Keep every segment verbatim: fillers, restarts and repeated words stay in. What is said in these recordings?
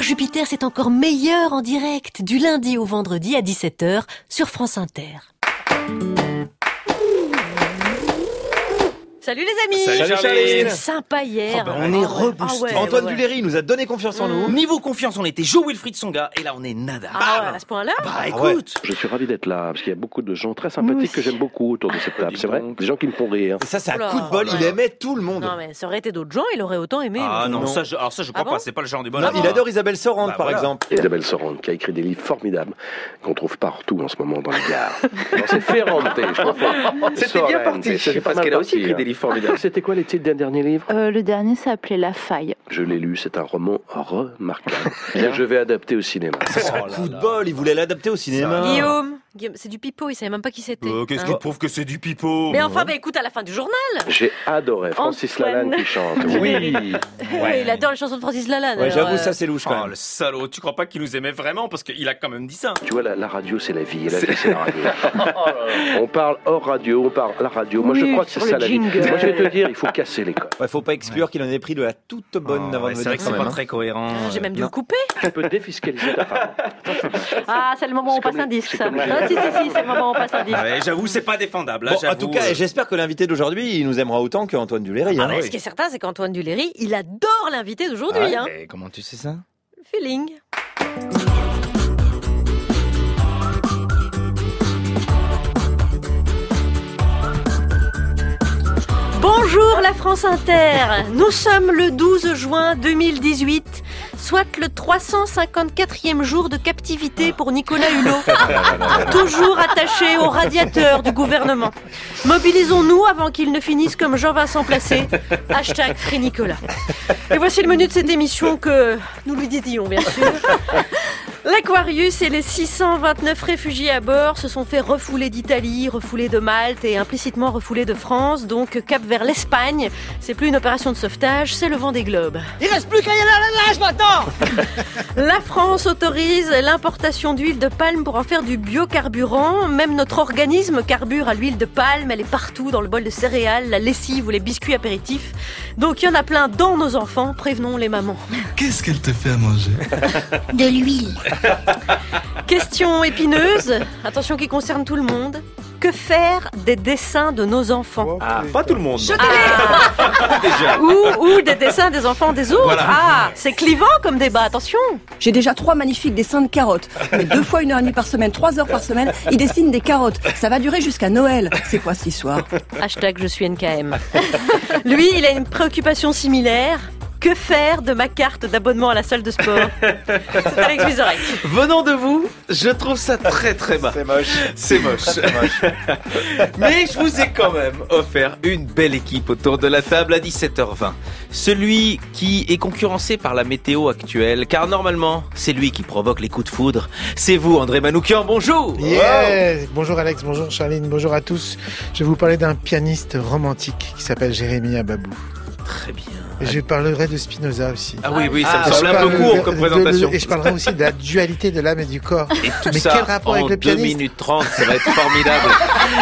Jupiter, c'est encore meilleur en direct, du lundi au vendredi à dix-sept heures sur France Inter. Salut les amis. Salut Charline. C'était sympa hier. Oh bah on est reboosté. Ah ouais, Antoine ouais, ouais. Duléry nous a donné confiance en nous. Mmh. Niveau confiance, on était Joe Wilfried Songa et là on est nada. Ah ouais, à ce point-là. Bah Ah écoute. ouais. Je suis ravi d'être là, parce qu'il y a beaucoup de gens très sympathiques que j'aime beaucoup autour de cette table, c'est vrai. Des gens qui me font rire. Et ça, c'est un Oula. coup de bol. Il Ouais. aimait tout le monde. Non mais ça aurait été d'autres gens, il aurait autant aimé. Ah mais- non, ça je, alors ça je crois Ah bon pas, c'est pas le genre du Non, bonheur. il adore Isabelle Sorante, Bah par voilà. exemple. Isabelle Sorante, qui a écrit des livres formidables qu'on trouve partout en ce moment dans les gares. Non, c'est Ferrante, je crois pas. C'était bien Sorrente, parti, c'est pas parce mal qu'elle a aussi parti, écrit hein. des livres formidables. C'était quoi les titres d'un dernier livre? Euh, le dernier s'appelait La Faille. Je l'ai lu, c'est un roman remarquable. Bien, je vais adapter au cinéma. C'est un coup de bol. Il voulait l'adapter au cinéma. Guillaume, Guillaume, c'est du pipeau, il savait même pas qui c'était. Euh, Qu'est-ce Hein. qui prouve que c'est du pipeau? Mais enfin, bah écoute, à la fin du journal. J'ai adoré Francis Antoine. Lalanne qui chante. Oui. Ouais. Il adore les chansons de Francis Lalanne. Ouais, alors, j'avoue, euh, ça c'est louche quand Oh même. le salaud, tu crois pas qu'il nous aimait vraiment parce qu'il a quand même dit ça. Tu vois, la, la radio, c'est la vie. Et la vie, c'est la radio. On parle hors radio, on parle à la radio. Moi, je Oui, crois que c'est sur ça le la vie. jingle. Moi, je vais te dire, il faut casser les codes. Ouais, faut pas exclure qu'il en ait pris de la toute bonne Oh, avant ouais, de c'est venir vrai que quand c'est même. pas hein. très cohérent. J'ai même dû non. le couper. Tu peux défiscaliser ta femme. Ah, c'est le moment où on C'est passe comme un les- disque, c'est ça. comme les- Ah, si, si, si, c'est le moment où on passe un disque. Ouais, j'avoue, c'est pas défendable. Là, Bon, en j'avoue, tout cas, euh, j'espère que l'invité d'aujourd'hui, il nous aimera autant qu'Antoine Duléry. Ah hein. bah, ce qui est certain, c'est qu'Antoine Duléry, il adore l'invité d'aujourd'hui. Ah hein. ouais, comment tu sais ça? Feeling. Bonjour la France Inter. Nous sommes le douze juin deux mille dix-huit, soit le trois cent cinquante-quatrième jour de captivité pour Nicolas Hulot, toujours attaché au radiateur du gouvernement. Mobilisons-nous avant qu'il ne finisse comme Jean-Vincent Placé. Hashtag Free Nicolas. Et voici le menu de cette émission que nous lui dédions, bien sûr. L'Aquarius et les six cent vingt-neuf réfugiés à bord se sont fait refouler d'Italie, refouler de Malte et implicitement refouler de France, donc cap vers l'Espagne. C'est plus une opération de sauvetage, c'est le Vendée Globe. Il reste plus qu'à y aller à la nage maintenant. La France autorise l'importation d'huile de palme pour en faire du biocarburant. Même notre organisme carbure à l'huile de palme, elle est partout dans le bol de céréales, la lessive ou les biscuits apéritifs. Donc il y en a plein dans nos enfants, prévenons les mamans. Qu'est-ce qu'elle te fait à manger? De l'huile. Question épineuse, attention qui concerne tout le monde. Que faire des dessins de nos enfants? Ah, pas tout le monde. non. Déjà. Ou, ou des dessins des enfants des autres. Voilà. Ah, c'est clivant comme débat, attention. J'ai déjà trois magnifiques dessins de carottes. Mais deux fois une heure et demie par semaine, trois heures par semaine, il dessine des carottes. Ça va durer jusqu'à Noël. C'est quoi cette histoire? Hashtag je suis N K M. Lui, il a une préoccupation similaire. Que faire de ma carte d'abonnement à la salle de sport? C'est Alex Vizorek. Venant de vous, je trouve ça très très bas. C'est moche. C'est moche. C'est moche. Mais je vous ai quand même offert une belle équipe autour de la table à dix-sept heures vingt. Celui qui est concurrencé par la météo actuelle, car normalement, c'est lui qui provoque les coups de foudre. C'est vous, André Manoukian, bonjour. Yeah. Bonjour Alex, bonjour Charline, bonjour à tous. Je vais vous parler d'un pianiste romantique qui s'appelle Jérémy Ababou. Très bien. Et je parlerai de Spinoza aussi. Ah oui, oui, ça Ah, me Et semble je un peu parle court de- comme de- présentation. de- et je parlerai aussi de la dualité de l'âme et du corps. Et tout Mais ça quel rapport en avec le deux pianiste minutes trente, ça va être formidable.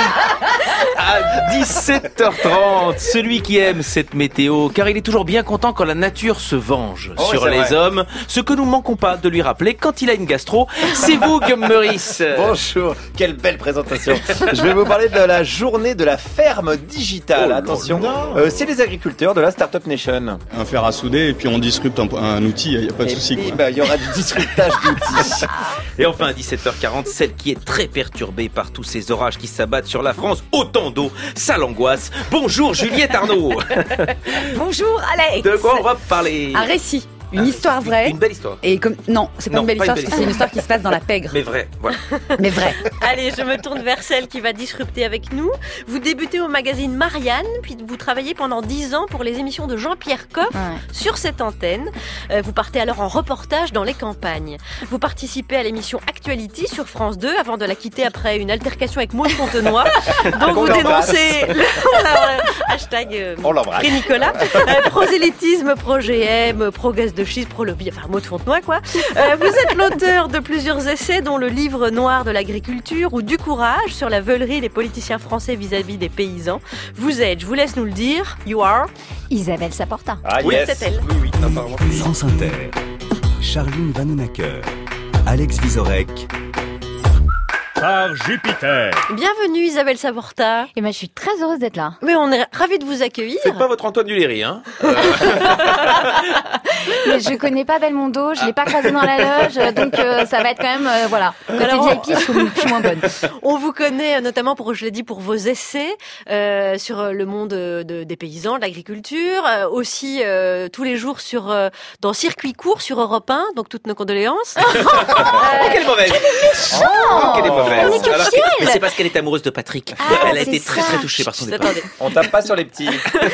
À dix-sept heures trente, celui qui aime cette météo, car il est toujours bien content quand la nature se venge Oh, sur c'est les vrai. hommes, ce que nous manquons pas de lui rappeler quand il a une gastro. C'est vous, Guillaume Meurice. Bonjour, quelle belle présentation. Je vais vous parler de la journée de la ferme digitale. Oh là Attention, là. euh, c'est les agriculteurs de la Startup Nation. Un fer à souder et puis on disrupte un, un outil, il n'y a pas de Et souci. puis, quoi. bah, il y aura du disruptage d'outils. Et enfin, à dix-sept heures quarante, celle qui est très perturbée par tous ces orages qui s'abattent sur la France, autant d'eau, ça l'angoisse. Bonjour Juliette Arnaud. Bonjour Alex. De quoi on va parler? Un récit, une Un- histoire vraie. Une belle histoire. Et comme non, c'est pas Non, une belle pas une histoire, belle parce que c'est une histoire qui se passe dans la pègre. Mais vrai, voilà. Mais vrai. Allez, je me tourne vers celle qui va disrupter avec nous. Vous débutez au magazine Marianne, puis vous travaillez pendant dix ans pour les émissions de Jean-Pierre Coff Ouais. sur cette antenne. Euh, vous partez alors en reportage dans les campagnes. Vous participez à l'émission Actuality sur France deux avant de la quitter après une altercation avec Maud Fontenoy. dont On vous l'embrasse. dénoncez le on l'a- hashtag euh, On l'embrasse. Free Nicolas. Euh, prosélytisme, pro-G M, pro-gaz de schiste, pro-lobby, enfin Maud Fontenoy quoi. Euh, vous êtes l'auteur de plusieurs essais dont le livre noir de l'agriculture ou Du courage sur la veulerie des politiciens français vis-à-vis des paysans. Vous êtes, je vous laisse nous le dire, you are. Isabelle Saporta. Ah Oui, yes. c'est elle. Oui, oui, apparemment. France Inter. Charline Vanhoenacker, Alex Vizorek. Par Jupiter. Bienvenue Isabelle Saporta. Et ben, je suis très heureuse d'être là. Mais on est ravis de vous accueillir. Faites pas votre Antoine Duléry, hein. Euh... Mais je connais pas Belmondo, je l'ai pas croisé dans la loge, donc euh, ça va être quand même, euh, voilà. Côté Alors, V I P, je suis, je suis moins bonne. On vous connaît notamment pour, je l'ai dit, pour vos essais euh, sur le monde de, des paysans, de l'agriculture, euh, aussi euh, tous les jours sur euh, dans Circuit court sur Europe un, donc toutes nos condoléances. euh, oh, quelle mauvaise. Quelle méchante. Oh, quelle est mauvaise. On est que Alors, fiers. mais c'est parce qu'elle est amoureuse de Patrick. Ah, Elle a été ça. très très touchée par son départ. Attendez. On tape pas sur les petits.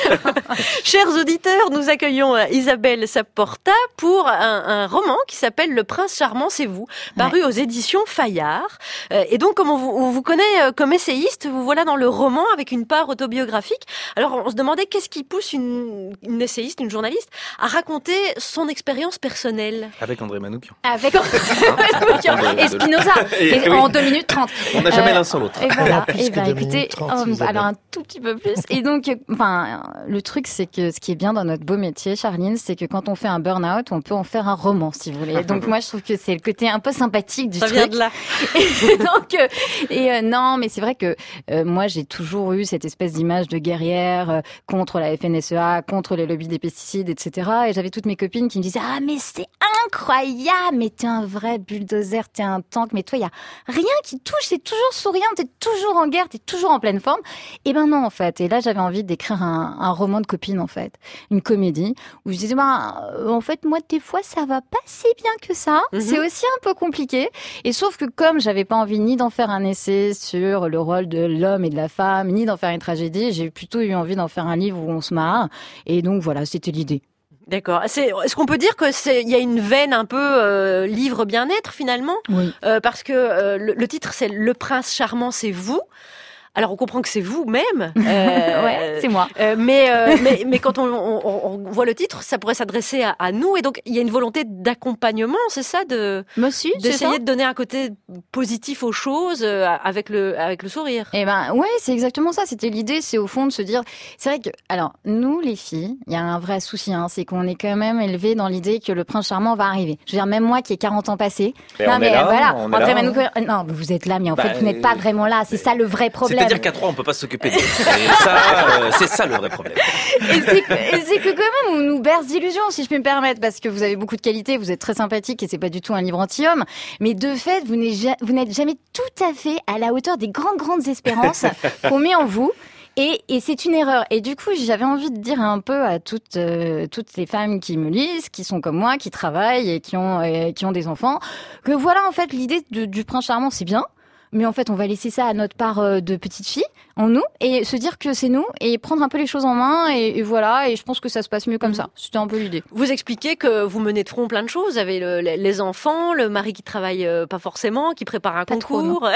Chers auditeurs, nous accueillons Isabelle Saporta pour un, un roman qui s'appelle Le Prince Charmant, c'est vous, paru ouais. aux éditions Fayard. Euh, et donc, comme on vous, on vous connaît comme essayiste, vous voilà dans le roman avec une part autobiographique. Alors, on se demandait qu'est-ce qui pousse une, une essayiste, une journaliste, à raconter son expérience personnelle. Avec André Manoukian. Avec André Manoukian et Spinoza. Et, et oui. En deux minutes trente. On n'a jamais euh, l'un sans l'autre. Et voilà. Et ben, écoutez, trente, oh, alors un tout petit peu plus. Et donc, enfin, le truc, c'est que ce qui est bien dans notre beau métier, Charline, c'est que quand on fait un burn-out, on peut en faire un roman, si vous voulez. Donc moi, je trouve que c'est le côté un peu sympathique du Ça truc. Ça vient de là. Et donc, euh, et euh, non, mais c'est vrai que euh, moi, j'ai toujours eu cette espèce d'image de guerrière euh, contre la F N S E A, contre les lobbies des pesticides, et cetera. Et j'avais toutes mes copines qui me disaient ah mais c'est incroyable, mais t'es un vrai bulldozer, t'es un tank, mais toi, il y a rien qui touche, c'est toujours souriant, t'es toujours en guerre, t'es toujours en pleine forme. Et ben non, en fait. Et là, j'avais envie d'écrire un, un roman de copine, en fait. Une comédie où je disais, bah, euh, en fait, moi, des fois, ça va pas si bien que ça. Mm-hmm. C'est aussi un peu compliqué. Et sauf que comme j'avais pas envie ni d'en faire un essai sur le rôle de l'homme et de la femme, ni d'en faire une tragédie, j'ai plutôt eu envie d'en faire un livre où on se marre. Et donc, voilà, c'était l'idée. D'accord. C'est, est-ce qu'on peut dire que c'est, il y a une veine un peu euh, livre bien-être finalement, oui. euh, parce que euh, le, le titre c'est Le Prince Charmant, c'est vous. Alors on comprend que c'est vous-même, euh, ouais, c'est moi. Euh, mais, euh, mais mais quand on, on, on voit le titre, ça pourrait s'adresser à, à nous, et donc il y a une volonté d'accompagnement, c'est ça, de Monsieur, d'essayer de donner un côté positif aux choses euh, avec le avec le sourire. Eh ben ouais, c'est exactement ça. C'était l'idée, c'est au fond de se dire, c'est vrai que alors nous les filles, il y a un vrai souci, hein, c'est qu'on est quand même élevés dans l'idée que le prince charmant va arriver. Je veux dire, même moi qui ai quarante ans passés, et non on mais est là, voilà, on est là, Manou... non vous êtes là, mais en bah, fait vous n'êtes pas vraiment là. C'est ça le vrai problème. C'est-à-dire qu'à trois, on peut pas s'occuper de ça. Euh, c'est ça le vrai problème. Et c'est, que, et c'est que quand même, on nous berce d'illusions, si je peux me permettre, parce que vous avez beaucoup de qualités, vous êtes très sympathique et c'est pas du tout un livre anti-homme. Mais de fait, vous n'êtes, ja- vous n'êtes jamais tout à fait à la hauteur des grandes, grandes espérances qu'on met en vous. Et, et c'est une erreur. Et du coup, j'avais envie de dire un peu à toutes, euh, toutes les femmes qui me lisent, qui sont comme moi, qui travaillent et qui ont, euh, qui ont des enfants, que voilà, en fait, l'idée de, du prince charmant, c'est bien. Mais en fait, on va laisser ça à notre part de petite fille, en nous, et se dire que c'est nous, et prendre un peu les choses en main, et, et voilà, et je pense que ça se passe mieux comme mmh. ça. C'était un peu l'idée. Vous expliquez que vous menez de front plein de choses. Vous avez le, les enfants, le mari qui travaille pas forcément, qui prépare un pas concours, trop, euh,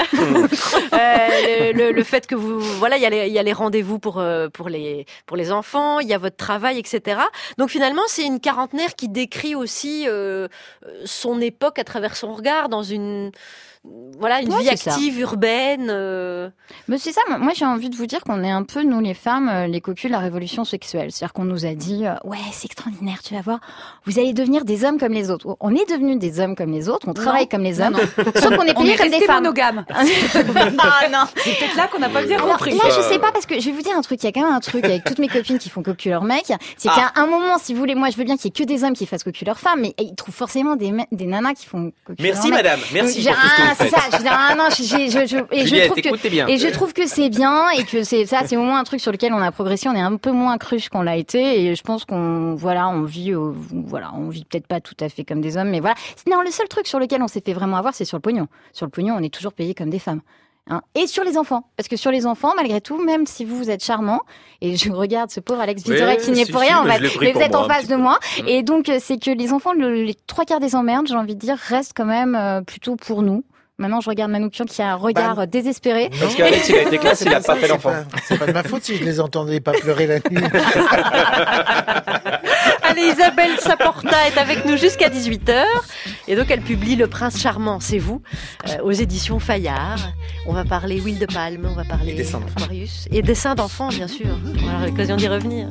le, le, le fait que vous, voilà, il y a les, il y a les rendez-vous pour pour les pour les enfants, il y a votre travail, et cetera. Donc finalement, c'est une quarantenaire qui décrit aussi euh, son époque à travers son regard dans une Voilà, une ouais, vie c'est active, ça. urbaine. Euh... Mais c'est ça, moi j'ai envie de vous dire qu'on est un peu, nous les femmes, les cocus de la révolution sexuelle. C'est-à-dire qu'on nous a dit, euh, ouais, c'est extraordinaire, tu vas voir, vous allez devenir des hommes comme les autres. On est devenus des hommes comme les autres, on travaille non. comme les hommes, non, non. sauf qu'on est payés comme des femmes. Monogame. Ah non. C'est peut-être là qu'on n'a pas bien Alors, compris. Là, je sais pas, parce que je vais vous dire un truc, il y a quand même un truc avec toutes mes copines qui font cocu leur mec, c'est Ah. qu'à un moment, si vous voulez, moi je veux bien qu'il y ait que des hommes qui fassent cocu leur femme, mais ils trouvent forcément des, me- des nanas qui font cocu leur Merci mec. madame, merci J'ai- pour tout ce que ah, vous c'est faites. ça, je veux dire, ah, non, j'ai- je, je, et je Juliette, trouve que, écoutez bien. et je trouve que c'est bien, et que c'est ça, c'est au moins un truc sur lequel on a progressé, on est un peu moins cruche qu'on l'a été, et je pense qu'on, voilà, on vit, euh, voilà, on vit peut-être pas tout à fait comme des hommes, mais voilà. Non, le seul truc sur lequel on s'est fait vraiment avoir, c'est sur le pognon. Sur le pognon, on est toujours payé comme des femmes. Hein. Et sur les enfants, parce que sur les enfants, malgré tout, même si vous, vous êtes charmant, et je regarde ce pauvre Alex Vizorek Oui, qui n'y est si, pour si, rien, mais en je fait, l'ai pris mais vous pour êtes moi, en un face petit de peu. moi, Mm. et donc euh, c'est que les enfants, le- les trois quarts des emmerdes, j'ai envie de dire, restent quand même euh, plutôt pour nous. Maintenant, je regarde Manoukian qui a un regard Bah, euh, désespéré. Parce qu'Alex, il a été classe, il a pas fait C'est l'enfant. pas- C'est pas de ma faute si je les entendais pas pleurer la nuit. Allez, Isabelle Saporta est avec nous jusqu'à dix-huit heures. Et donc, elle publie Le Prince Charmant, c'est vous, euh, aux éditions Fayard. On va parler huile de palme, on va parler Et dessins d'enfants. Aquarius. Et dessins d'enfants, bien sûr. On aura l'occasion d'y revenir.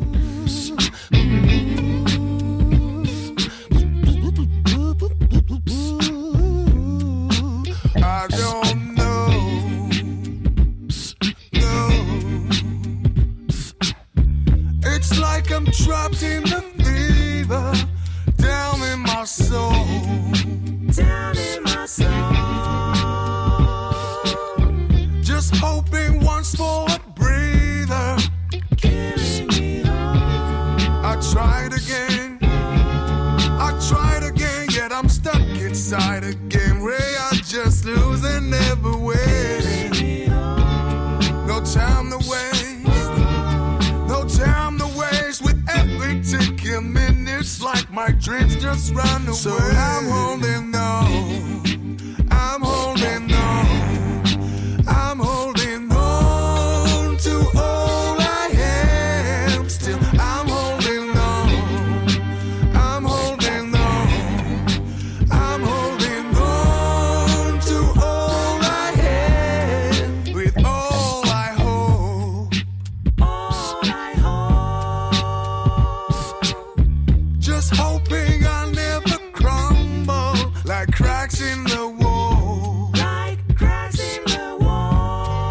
soul. Down in my soul. Just hoping once for a breather. Killing me all. I tried again. I tried again, yet I'm stuck inside again. Ray, I just lose and never win. No time to waste. No time to waste. With every ticking minutes, like my dreams just run away. So I'm holding on. I'm holding on. I'm holding on to all I am. Still, I'm holding on. I'm holding on. I'm holding on to all I am. With all I hope. All I hope. Just hoping I'll never crumble like cracks in the wall. Like cracks in the wall.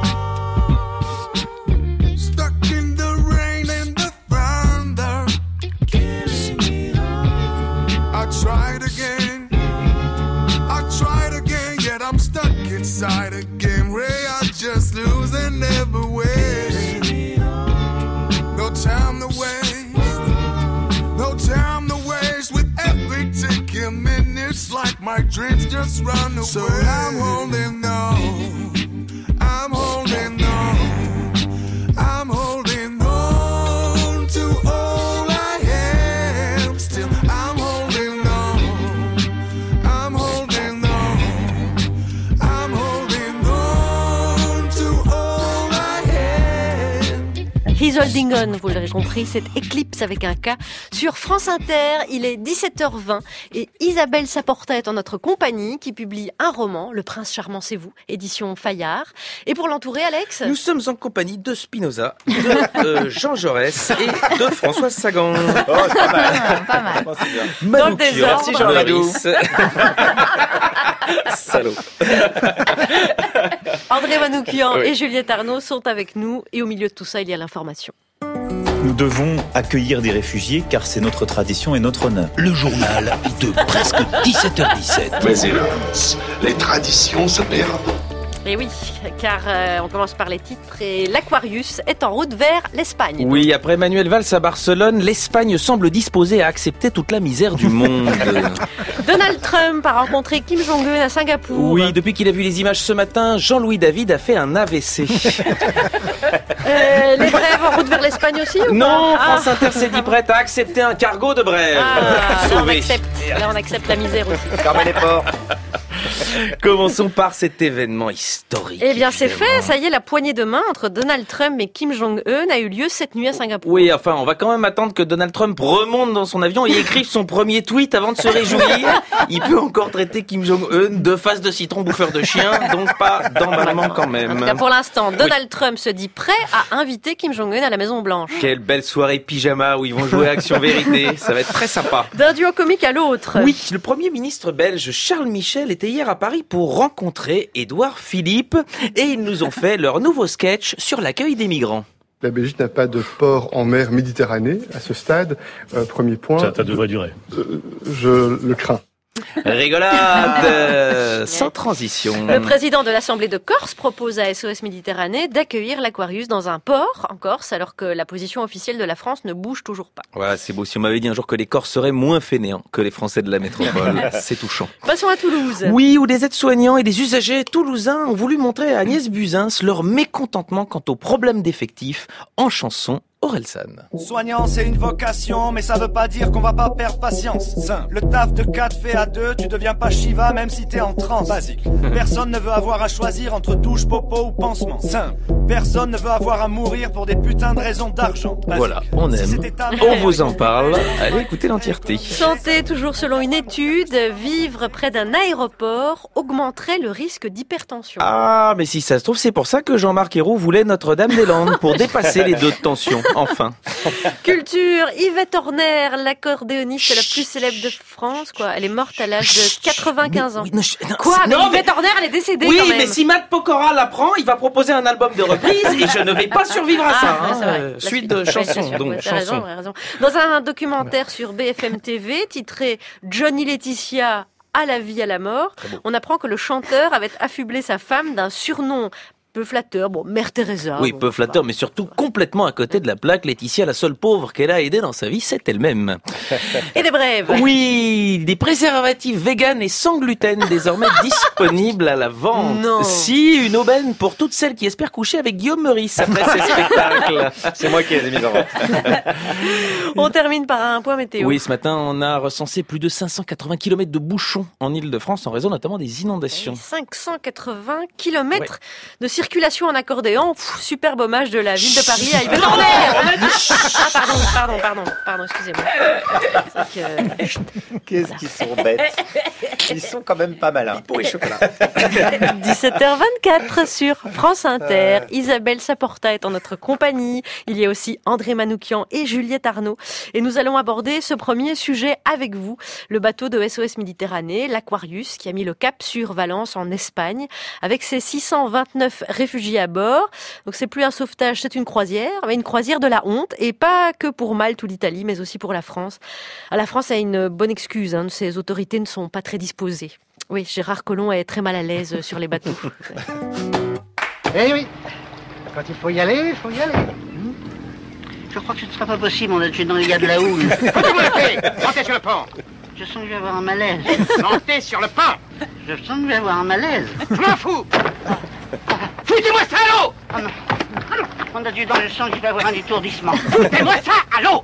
Stuck in the rain and the thunder. Killing me all. I tried again. I tried again, yet I'm stuck inside again. Ray, I just lose and never win. No time to waste. No time to waste. With every ticking minutes, like my dreams just run away. So I'm holding on. I'm holding on. I'm holding on to all I am. Still, I'm holding on. I'm holding on. I'm holding on to all I am. He's Holding On, vous l'aurez compris, c'est Eclipse avec un K sur France Inter. Il est dix-sept heures vingt et Isabelle Saporta est en notre compagnie qui publie un roman, Le Prince Charmant c'est vous, édition Fayard. Et pour l'entourer, Alex, Nous sommes en compagnie de Spinoza, de euh, Jean Jaurès et de Françoise Sagan. Oh, c'est pas mal. Pas mal. Oh, c'est bien. Dans le Manoukian, désordre. Merci, Jean Leloup. Meurice. Salaud. André Manoukian Oui. et Juliette Arnaud sont avec nous et au milieu de tout ça, il y a l'information. Nous devons accueillir des réfugiés car c'est notre tradition et notre honneur. Le journal de presque dix-sept heures dix-sept. Mais hélas, les traditions se perdent. Et oui, car euh, on commence par les titres et l'Aquarius est en route vers l'Espagne. Oui, après Manuel Valls à Barcelone, l'Espagne semble disposée à accepter toute la misère du monde. Donald Trump a rencontré Kim Jong-un à Singapour. Oui, depuis qu'il a vu les images ce matin, Jean-Louis David a fait un A V C. Euh, les brèves en route vers l'Espagne aussi ou Non, pas France Inter s'est dit prête à accepter un cargo de brèves. Ah, là on Sauvé. accepte, là on accepte la misère aussi. Fermez les ports. Commençons par cet événement historique. Eh bien c'est évidemment. fait, ça y est, la poignée de main entre Donald Trump et Kim Jong-un a eu lieu cette nuit à Singapour. Oui, enfin, on va quand même attendre que Donald Trump remonte dans son avion et écrive son premier tweet avant de se réjouir. Il peut encore traiter Kim Jong-un de face de citron bouffeur de chien, donc pas d'emballement quand En même. tout cas, pour l'instant, Donald Trump se dit prêt à inviter Kim Jong-un à la Maison Blanche. Quelle belle soirée pyjama où ils vont jouer à Action Vérité, ça va être très sympa. D'un duo comique à l'autre. Oui, le Premier ministre belge Charles Michel était hier à Paris pour rencontrer Édouard Philippe et ils nous ont fait leur nouveau sketch sur l'accueil des migrants. La Belgique n'a pas de port en mer Méditerranée à ce stade. Euh, premier point. Ça, ça devrait durer. Euh, je le crains. Rigolade euh, sans transition. Le président de l'Assemblée de Corse propose à S O S Méditerranée d'accueillir l'Aquarius dans un port en Corse, alors que la position officielle de la France ne bouge toujours pas. Voilà, c'est beau. Si on m'avait dit un jour que les Corses seraient moins fainéants que les Français de la métropole, c'est touchant. Passons à Toulouse. Oui, où des aides-soignants et des usagers toulousains ont voulu montrer à Agnès Buzyn leur mécontentement quant aux problèmes d'effectifs en chanson. Orelsan. Soignant, c'est une vocation, mais ça veut pas dire qu'on va pas perdre patience. Simple. Le taf de quatre fait à deux, tu deviens pas Shiva même si t'es en transe. Basique. Personne ne veut avoir à choisir entre douche, popo ou pansement. Simple. Personne ne veut avoir à mourir pour des putains de raisons d'argent. Basique. Voilà, on aime, on vous en parle. Allez, écoutez l'entièreté. Santé, toujours selon une étude, vivre près d'un aéroport augmenterait le risque d'hypertension. Ah, mais si ça se trouve, c'est pour ça que Jean-Marc Ayrault voulait Notre-Dame-des-Landes, pour dépasser les deux de tension. Enfin. Culture, Yvette Horner, l'accordéoniste la plus célèbre de France, quoi. Elle est morte à l'âge de quatre-vingt-quinze ans. Oui, non, je- non, Quoi? c'est- Mais non, Yvette Horner, elle est décédée Oui, quand même. mais si Matt Pokora l'apprend, il va proposer un album de reprise. reprise et je ne vais pas survivre à ça. Ah, hein. c'est vrai. Euh, La Suite suite. de Ouais, chansons, bien sûr, donc ouais, t'as raison, chansons. t'as raison. Dans un documentaire sur B F M T V titré Johnny Laetitia à la vie, à la mort, on apprend que le chanteur avait affublé sa femme d'un surnom peu flatteur, bon, Mère Teresa. Oui, bon, peu flatteur, mais surtout complètement à côté de la plaque. Laetitia, la seule pauvre qu'elle a aidée dans sa vie, c'est elle-même. Et des brèves. Oui, des préservatifs véganes et sans gluten désormais disponibles à la vente. Non. Si, une aubaine pour toutes celles qui espèrent coucher avec Guillaume Meurice après ces spectacles. C'est moi qui les ai mis en vente. On termine par un point météo. Oui, ce matin, on a recensé plus de cinq cent quatre-vingts kilomètres de bouchons en Île-de-France en raison notamment des inondations. cinq cent quatre-vingts kilomètres de circulation en accordéon. Pff, superbe hommage de la ville de Paris à Yves Horner. Ah, pardon, pardon, pardon, pardon, excusez-moi. C'est que... Qu'est-ce qu'ils sont bêtes. Ils sont quand même pas malins. Pour les chocolats. dix-sept heures vingt-quatre sur France Inter. Isabelle Saporta est en notre compagnie. Il y a aussi André Manoukian et Juliette Arnaud. Et nous allons aborder ce premier sujet avec vous. Le bateau de S O S Méditerranée, l'Aquarius, qui a mis le cap sur Valence en Espagne, avec ses six cent vingt-neuf réfugiés à bord. Donc c'est plus un sauvetage, c'est une croisière, mais une croisière de la honte, et pas que pour Malte ou l'Italie, mais aussi pour la France. Ah, la France a une bonne excuse, hein, ses autorités ne sont pas très disposées. Oui, Gérard Collomb est très mal à l'aise sur les bateaux. Eh oui, quand il faut y aller, il faut y aller. Je crois que ce ne sera pas possible, mon adjudant, il y a de la houle. Foutez-moi la paix. Montez sur le pont. Je sens que je vais avoir un malaise. Montez sur le pont. Je sens que je vais avoir un malaise. Je m'en fous. Foutez-moi ça à l'eau. Ah non. Ah non. Mon adjudant, je sens que je vais avoir un étourdissement. Foutez-moi ça à l'eau.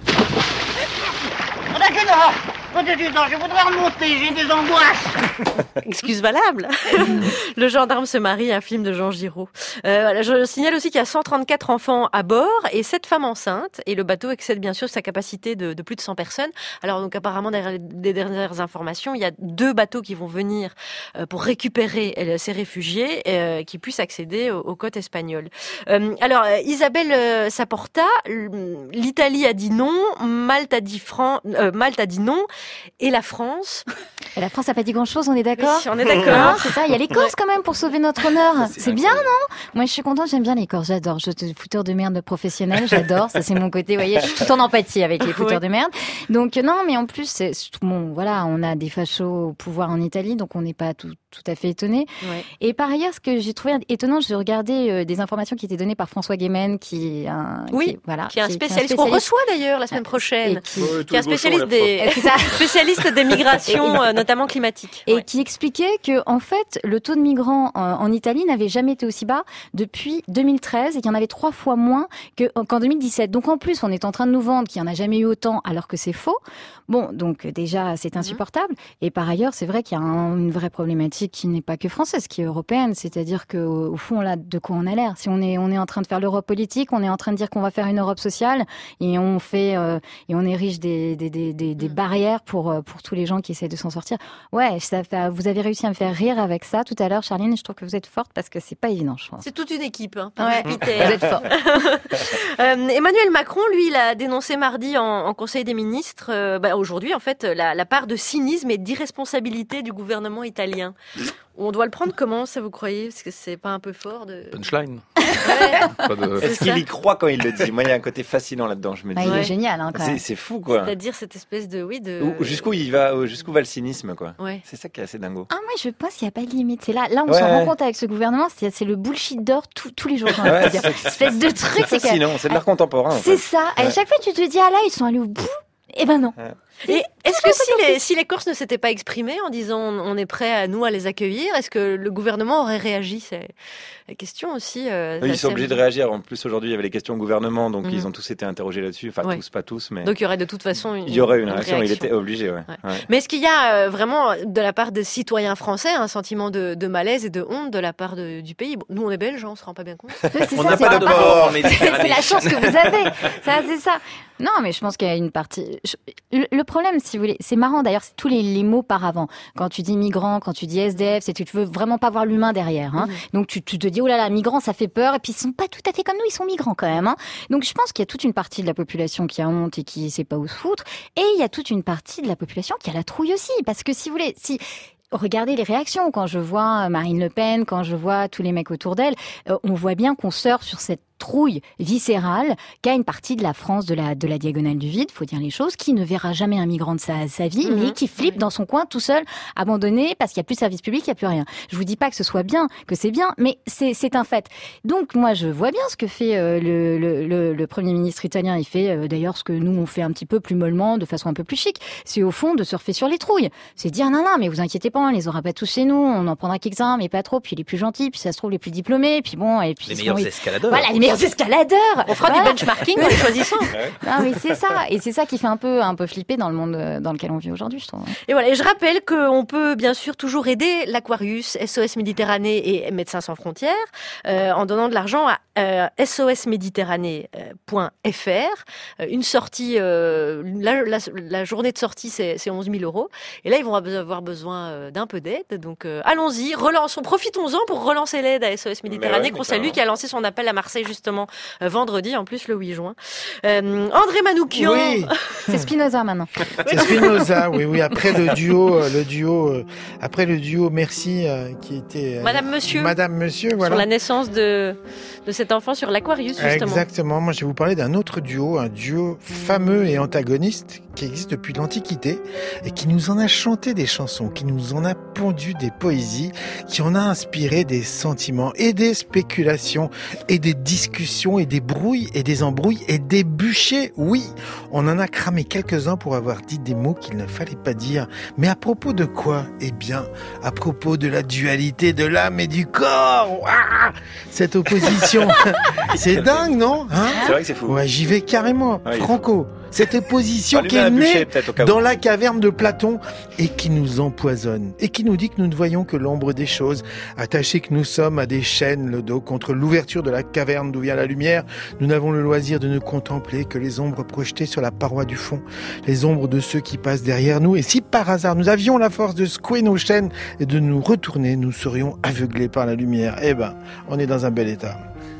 Mon adjudant, mon adjudant, je voudrais remonter, j'ai des angoisses. Excuse valable. Le gendarme se marie, un film de Jean Giraud. Euh, je signale aussi qu'il y a cent trente-quatre enfants à bord et sept femmes enceintes. Et le bateau excède bien sûr sa capacité de, de plus de cent personnes. Alors donc apparemment, derrière les dernières informations, il y a deux bateaux qui vont venir euh, pour récupérer euh, ces réfugiés euh, qui puissent accéder aux, aux côtes espagnoles. Euh, alors euh, Isabelle euh, Saporta, l'Italie a dit non, Malte a dit, Fran- euh, Malte a dit non, et la France... Et la France n'a pas dit grand-chose, on est d'accord? Oui, on est d'accord. Hein, c'est ça, il y a les Corses quand même pour sauver notre honneur. C'est, c'est bien, non? Moi, je suis contente, j'aime bien les Corses, j'adore. Je suis fouteur de merde professionnel, j'adore. Ça, c'est mon côté, vous voyez, je suis tout en empathie avec les fouteurs ouais. de merde. Donc, non, mais en plus, c'est, bon, voilà, on a des fachos au pouvoir en Italie, donc on n'est pas tout, tout à fait étonné. Ouais. Et par ailleurs, ce que j'ai trouvé étonnant, j'ai regardé euh, des informations qui étaient données par François Guémen, qui est un, oui, qui, voilà, qui est un spécialiste, qu'on reçoit d'ailleurs la semaine prochaine, qui, ouais, qui est un spécialiste des, spécialiste des migrations, euh, notamment climatiques. Et ouais. qui expliquait que, en fait, le taux de migrants en, en Italie n'avait jamais été aussi bas depuis deux mille treize et qu'il y en avait trois fois moins que, qu'en deux mille dix-sept. Donc, en plus, on est en train de nous vendre qu'il n'y en a jamais eu autant alors que c'est faux. Bon, donc, déjà, c'est insupportable. Mmh. Et par ailleurs, c'est vrai qu'il y a un, une vraie problématique qui n'est pas que française, qui est européenne. C'est-à-dire que, au fond, là, de quoi on a l'air? Si on est, on est en train de faire l'Europe politique, on est en train de dire qu'on va faire une Europe sociale et on fait, euh, et on érige des, des, des, des, des mmh. barrières pour, pour tous les gens qui essaient de s'en sortir. Ouais, ça fait, vous avez réussi à me faire rire avec ça tout à l'heure, Charline, et je trouve que vous êtes forte parce que c'est pas évident, je crois. C'est toute une équipe, hein. Ouais, vous êtes forte. euh, Emmanuel Macron, lui, il a dénoncé mardi en, en Conseil des ministres, euh, bah, aujourd'hui, en fait, la, la part de cynisme et d'irresponsabilité du gouvernement italien. On doit le prendre comment, ça, vous croyez? Parce que c'est pas un peu fort de... Punchline. Ouais. Pas de... Est-ce qu'il y croit quand il le dit? Moi, il y a un côté fascinant là-dedans, je me dis. Ah, il est génial, hein, quand même. C'est, c'est fou, quoi. C'est-à-dire cette espèce de... Oui, de... Où, jusqu'où il va, jusqu'ù va le cynisme, quoi. Ouais. C'est ça qui est assez dingo. Ah, moi, je pense qu'il n'y a pas de limite. C'est là, là, on ouais, s'en ouais. rend compte avec ce gouvernement, c'est, c'est le bullshit d'or tout, tous les jours. Ouais, c'est, c'est, espèce de truc. C'est fascinant, c'est, c'est de l'art contemporain. C'est en fait. ça. Et à chaque fois, tu te dis, ah là, ils sont allés au bout. Eh ben non. Ouais. Et est-ce que si les, si les Corses ne s'étaient pas exprimés en disant on est prêt à nous à les accueillir, est-ce que le gouvernement aurait réagi? C'est la question aussi. Euh, oui, ils sont obligés de réagir. En plus, aujourd'hui, il y avait les questions au gouvernement, donc mmh. ils ont tous été interrogés là-dessus. Enfin, ouais. tous, pas tous, mais. Donc il y aurait de toute façon une. Il y aurait une, une réaction, réaction. Il était obligé, ouais. ouais. ouais. Mais est-ce qu'il y a euh, vraiment, de la part des citoyens français, un sentiment de, de malaise et de honte de la part de, du pays? Bon, nous, on est belges, on se rend pas bien compte. Oui, c'est on ça, n'a c'est pas de port, mais c'est la chance que vous avez. Ça, c'est ça. Non, mais je pense qu'il y a une partie. Le, le problème, si vous voulez, c'est marrant d'ailleurs, c'est tous les, les mots par avant. Quand tu dis migrant, quand tu dis S D F, c'est que tu veux vraiment pas voir l'humain derrière. Hein. Mmh. Donc tu, tu te dis oh là là, migrants, ça fait peur. Et puis ils sont pas tout à fait comme nous, ils sont migrants quand même. Hein. Donc je pense qu'il y a toute une partie de la population qui a honte et qui sait pas où se foutre. Et il y a toute une partie de la population qui a la trouille aussi, parce que si vous voulez, si regardez les réactions. Quand je vois Marine Le Pen, quand je vois tous les mecs autour d'elle, euh, on voit bien qu'on surfe sur cette trouille viscérale qu'a une partie de la France de la, de la diagonale du vide, faut dire les choses, qui ne verra jamais un migrant de sa, sa vie, mmh. mais qui flippe dans son coin tout seul, abandonné, parce qu'il n'y a plus de service public, il n'y a plus rien. Je vous dis pas que ce soit bien, que c'est bien, mais c'est, c'est un fait. Donc moi, je vois bien ce que fait euh, le, le, le, le Premier ministre italien. Il fait euh, d'ailleurs ce que nous, on fait un petit peu plus mollement, de façon un peu plus chic. C'est au fond de surfer sur les trouilles. C'est dire, non, non, mais vous inquiétez pas, on les aura pas tous chez nous, on en prendra quelques-uns, mais pas trop, puis les plus gentils, puis ça se trouve les plus diplômés, puis bon, et puis... Les meilleurs bon, escaladeurs. Voilà, les meilleurs escaladeurs. On fera voilà. du benchmarking en les choisissant. Non, mais c'est ça. Et c'est ça qui fait un peu, un peu flipper dans le monde dans lequel on vit aujourd'hui, je trouve. Et voilà. Et je rappelle qu'on peut bien sûr toujours aider l'Aquarius, S O S Méditerranée et Médecins sans frontières euh, en donnant de l'argent à euh, S O S méditerranée point F R. Une sortie, euh, la, la, la journée de sortie, c'est, c'est onze mille euros. Et là, ils vont avoir besoin d'un peu d'aide. Donc, euh, allons-y, relançons, profitons-en pour relancer l'aide à S O S Méditerranée, qu'on salue, qui a lancé son appel à Marseille justement euh, vendredi, en plus le huit juin. Euh, André Manoukian. Oui. C'est Spinoza maintenant. C'est Spinoza, oui, oui. Après le duo, le duo, euh, après le duo, merci, euh, qui était euh, Madame Monsieur. Madame Monsieur, voilà. Sur la naissance de de cet enfant sur l'Aquarius justement. Exactement. Moi, je vais vous parler d'un autre duo, un duo fameux et antagoniste qui existe depuis l'Antiquité et qui nous en a chanté des chansons, qui nous en a pondu des poésies, qui en a inspiré des sentiments et des spéculations et des discussions et des brouilles et des embrouilles et des bûchers. Oui, on en a cramé quelques-uns pour avoir dit des mots qu'il ne fallait pas dire. Mais à propos de quoi? Eh bien, à propos de la dualité de l'âme et du corps. Ouah, cette opposition, c'est dingue, non hein? C'est vrai que c'est fou. Ouais, j'y vais carrément. Ouais, Franco, cette opposition Allumer qui est un bûcher, née peut-être, au cas où. dans la caverne de Platon et qui nous empoisonne et qui nous dit que nous ne voyons que l'ombre des choses, attachés que nous sommes à des chaînes, le dos contre l'ouverture de la caverne d'où vient la lumière. Nous n'avons le loisir de ne contempler que les ombres projetées sur la paroi du fond, les ombres de ceux qui passent derrière nous. Et si par hasard nous avions la force de secouer nos chaînes et de nous retourner, nous serions aveuglés par la lumière. Eh ben, on est dans un bel état.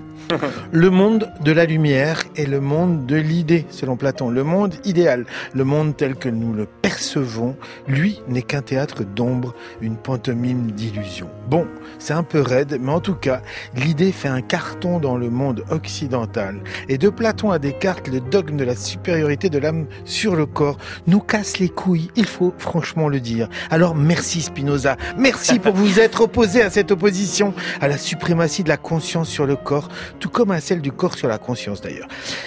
Le monde de la lumière est le monde de l'idée, selon Platon. Le monde idéal, le monde tel que nous le percevons, lui n'est qu'un théâtre d'ombre, une pantomime d'illusions. Bon, c'est un peu raide, mais en tout cas, l'idée fait un carton dans le monde occidental. Et de Platon à Descartes, le dogme de la supériorité de l'âme sur le corps nous casse les couilles, il faut franchement le dire. Alors merci Spinoza, merci pour vous être opposé à cette opposition, à la suprématie de la conscience sur le corps, tout comme à celle du corps sur la conscience d'ailleurs.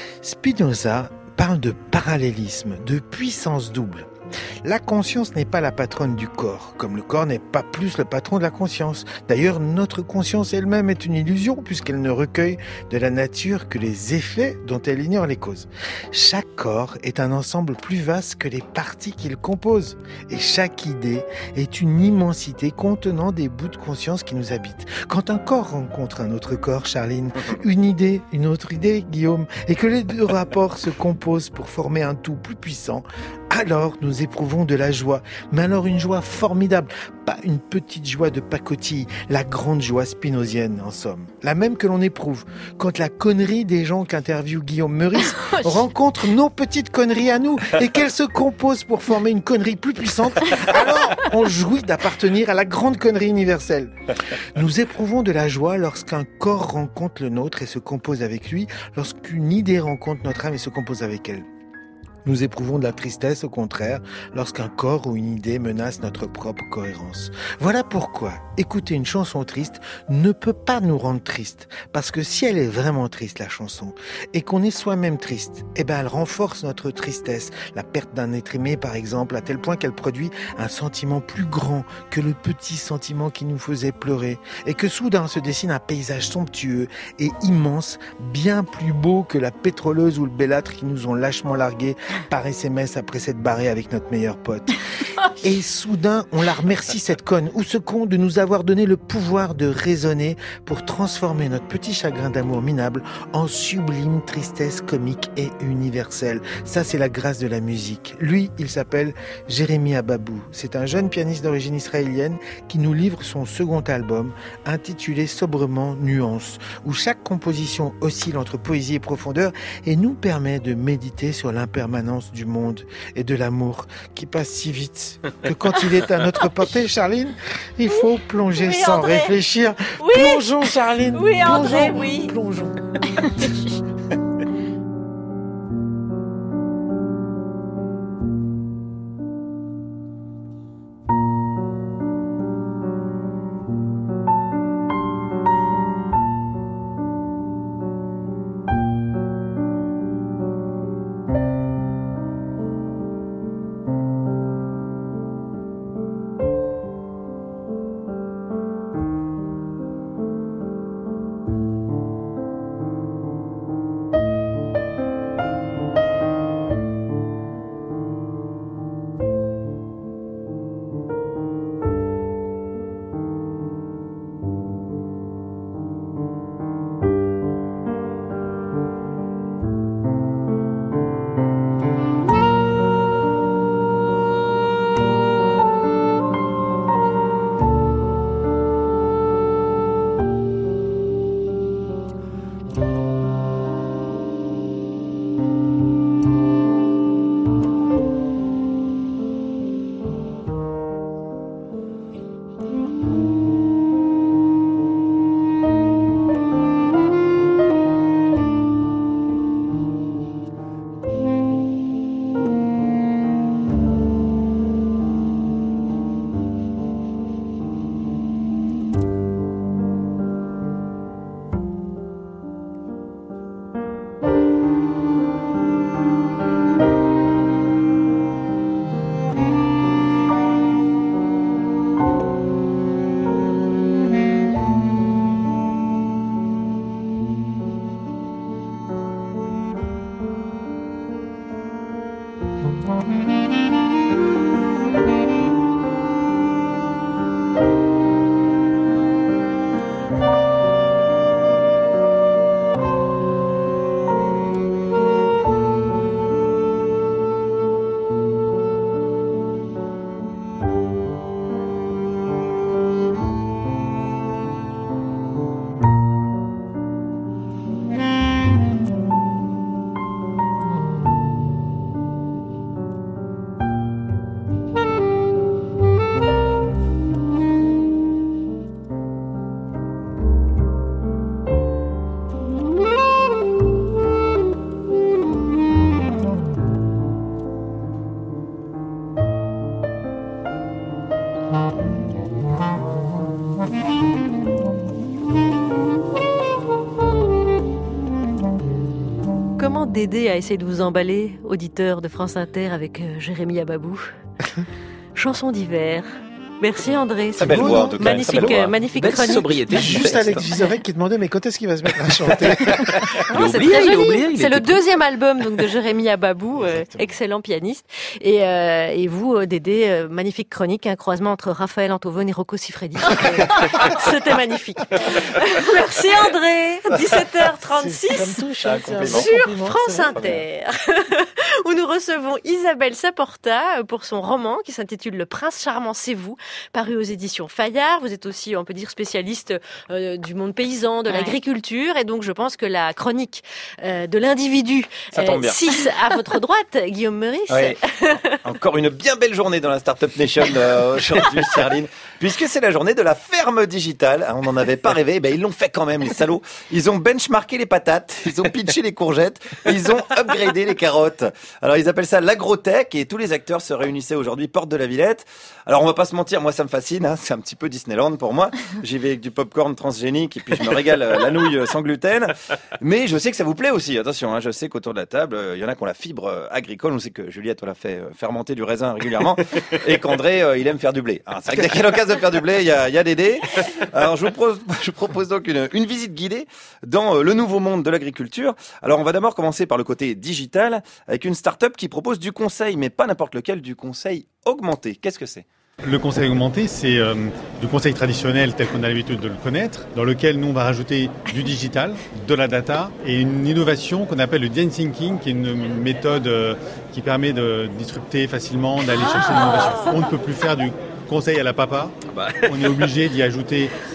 Spinoza parle de parallélisme, de puissance double. La conscience n'est pas la patronne du corps, comme le corps n'est pas plus le patron de la conscience. D'ailleurs, notre conscience elle-même est une illusion, puisqu'elle ne recueille de la nature que les effets dont elle ignore les causes. Chaque corps est un ensemble plus vaste que les parties qu'il compose, et chaque idée est une immensité contenant des bouts de conscience qui nous habitent. Quand un corps rencontre un autre corps, Charline, une idée, une autre idée, Guillaume, et que les deux rapports se composent pour former un tout plus puissant, alors nous éprouvons de la joie, mais alors une joie formidable, pas une petite joie de pacotille, la grande joie spinozienne en somme, la même que l'on éprouve quand la connerie des gens qu'interviewe Guillaume Meurice rencontre nos petites conneries à nous et qu'elles se composent pour former une connerie plus puissante, alors on jouit d'appartenir à la grande connerie universelle. Nous éprouvons de la joie lorsqu'un corps rencontre le nôtre et se compose avec lui, lorsqu'une idée rencontre notre âme et se compose avec elle. Nous éprouvons de la tristesse, au contraire, lorsqu'un corps ou une idée menace notre propre cohérence. Voilà pourquoi écouter une chanson triste ne peut pas nous rendre tristes. Parce que si elle est vraiment triste, la chanson, et qu'on est soi-même triste, eh ben elle renforce notre tristesse. La perte d'un être aimé, par exemple, à tel point qu'elle produit un sentiment plus grand que le petit sentiment qui nous faisait pleurer. Et que soudain se dessine un paysage somptueux et immense, bien plus beau que la pétroleuse ou le bellâtre qui nous ont lâchement largués par S M S après s'être barré avec notre meilleur pote. Et soudain, on la remercie cette conne ou ce con de nous avoir donné le pouvoir de raisonner pour transformer notre petit chagrin d'amour minable en sublime tristesse comique et universelle. Ça, c'est la grâce de la musique. Lui, il s'appelle Jérémy Ababou. C'est un jeune pianiste d'origine israélienne qui nous livre son second album intitulé sobrement Nuances, où chaque composition oscille entre poésie et profondeur et nous permet de méditer sur l'impermanence permanence du monde et de l'amour qui passe si vite que quand il est à notre portée, Charline, il faut plonger Oui, sans André. réfléchir. Oui. Plongeons, Charline. Oui, André, plongeons, oui. Plongeons. Comment Dédé a essayé de vous emballer, auditeur de France Inter, avec euh, Jérémy Ababou. Chanson d'hiver. Merci André. Très belle voix, en tout cas. Magnifique, Très belle voix. magnifique Belle chronique. sobriété. Juste Alex Vizorek qui demandait mais quand est-ce qu'il va se mettre à chanter? Non, c'est oublié, très il a joli. oublié, il C'est était le deuxième album donc de Jérémy Ababou, euh, excellent pianiste. Et, euh, et vous, euh, Dédé, euh, magnifique chronique, un croisement entre Raphaël Antovone et Rocco Siffredi. C'était- C'était magnifique. Merci André. dix-sept heures trente-six Ça me touche, hein, c'est un bon sur compliment, France c'est vrai. Inter, où nous recevons Isabelle Saporta pour son roman qui s'intitule Le Prince Charmant, c'est vous, paru aux éditions Fayard. Vous êtes aussi, on peut dire, spécialiste euh, du monde paysan, de Ouais. l'agriculture, et donc je pense que la chronique euh, de l'individu Ça tombe bien. six à votre droite, Guillaume Meurice. Oui. Encore une bien belle journée dans la Startup Nation euh, aujourd'hui, Charline, puisque c'est la journée de la ferme digitale. Hein, on n'en avait pas rêvé, ben ils l'ont fait quand même, les salauds. Ils ont benchmarké les patates, ils ont pitché les courgettes, ils ont upgradé les carottes. Alors ils appellent ça l'agrotech et tous les acteurs se réunissaient aujourd'hui porte de la Villette. Alors on va pas se mentir, moi ça me fascine, hein, c'est un petit peu Disneyland pour moi. J'y vais avec du popcorn transgénique et puis je me régale euh, la nouille euh, sans gluten. Mais je sais que ça vous plaît aussi, attention, hein, je sais qu'autour de la table, il euh, y en a qui ont la fibre euh, agricole. On sait que Juliette, on l'a fait euh, fermenter du raisin régulièrement et qu'André, euh, il aime faire du blé. Alors, c'est vrai que dès qu'il y a l'occasion de faire du blé, il y a, il y a Dédé. Alors je vous propose, je vous propose donc une, une visite guidée dans euh, le nouveau monde de l'agriculture. Alors on va d'abord commencer par le côté digital avec une start-up qui propose du conseil, mais pas n'importe lequel, du conseil augmenté. Qu'est-ce que c'est ? Le conseil augmenté, c'est euh, du conseil traditionnel tel qu'on a l'habitude de le connaître, dans lequel nous on va rajouter du digital, de la data et une innovation qu'on appelle le design thinking, qui est une, une méthode euh, qui permet de disrupter facilement, d'aller chercher l'innovation. On ne peut plus faire du conseil à la papa, on est obligé d'y ajouter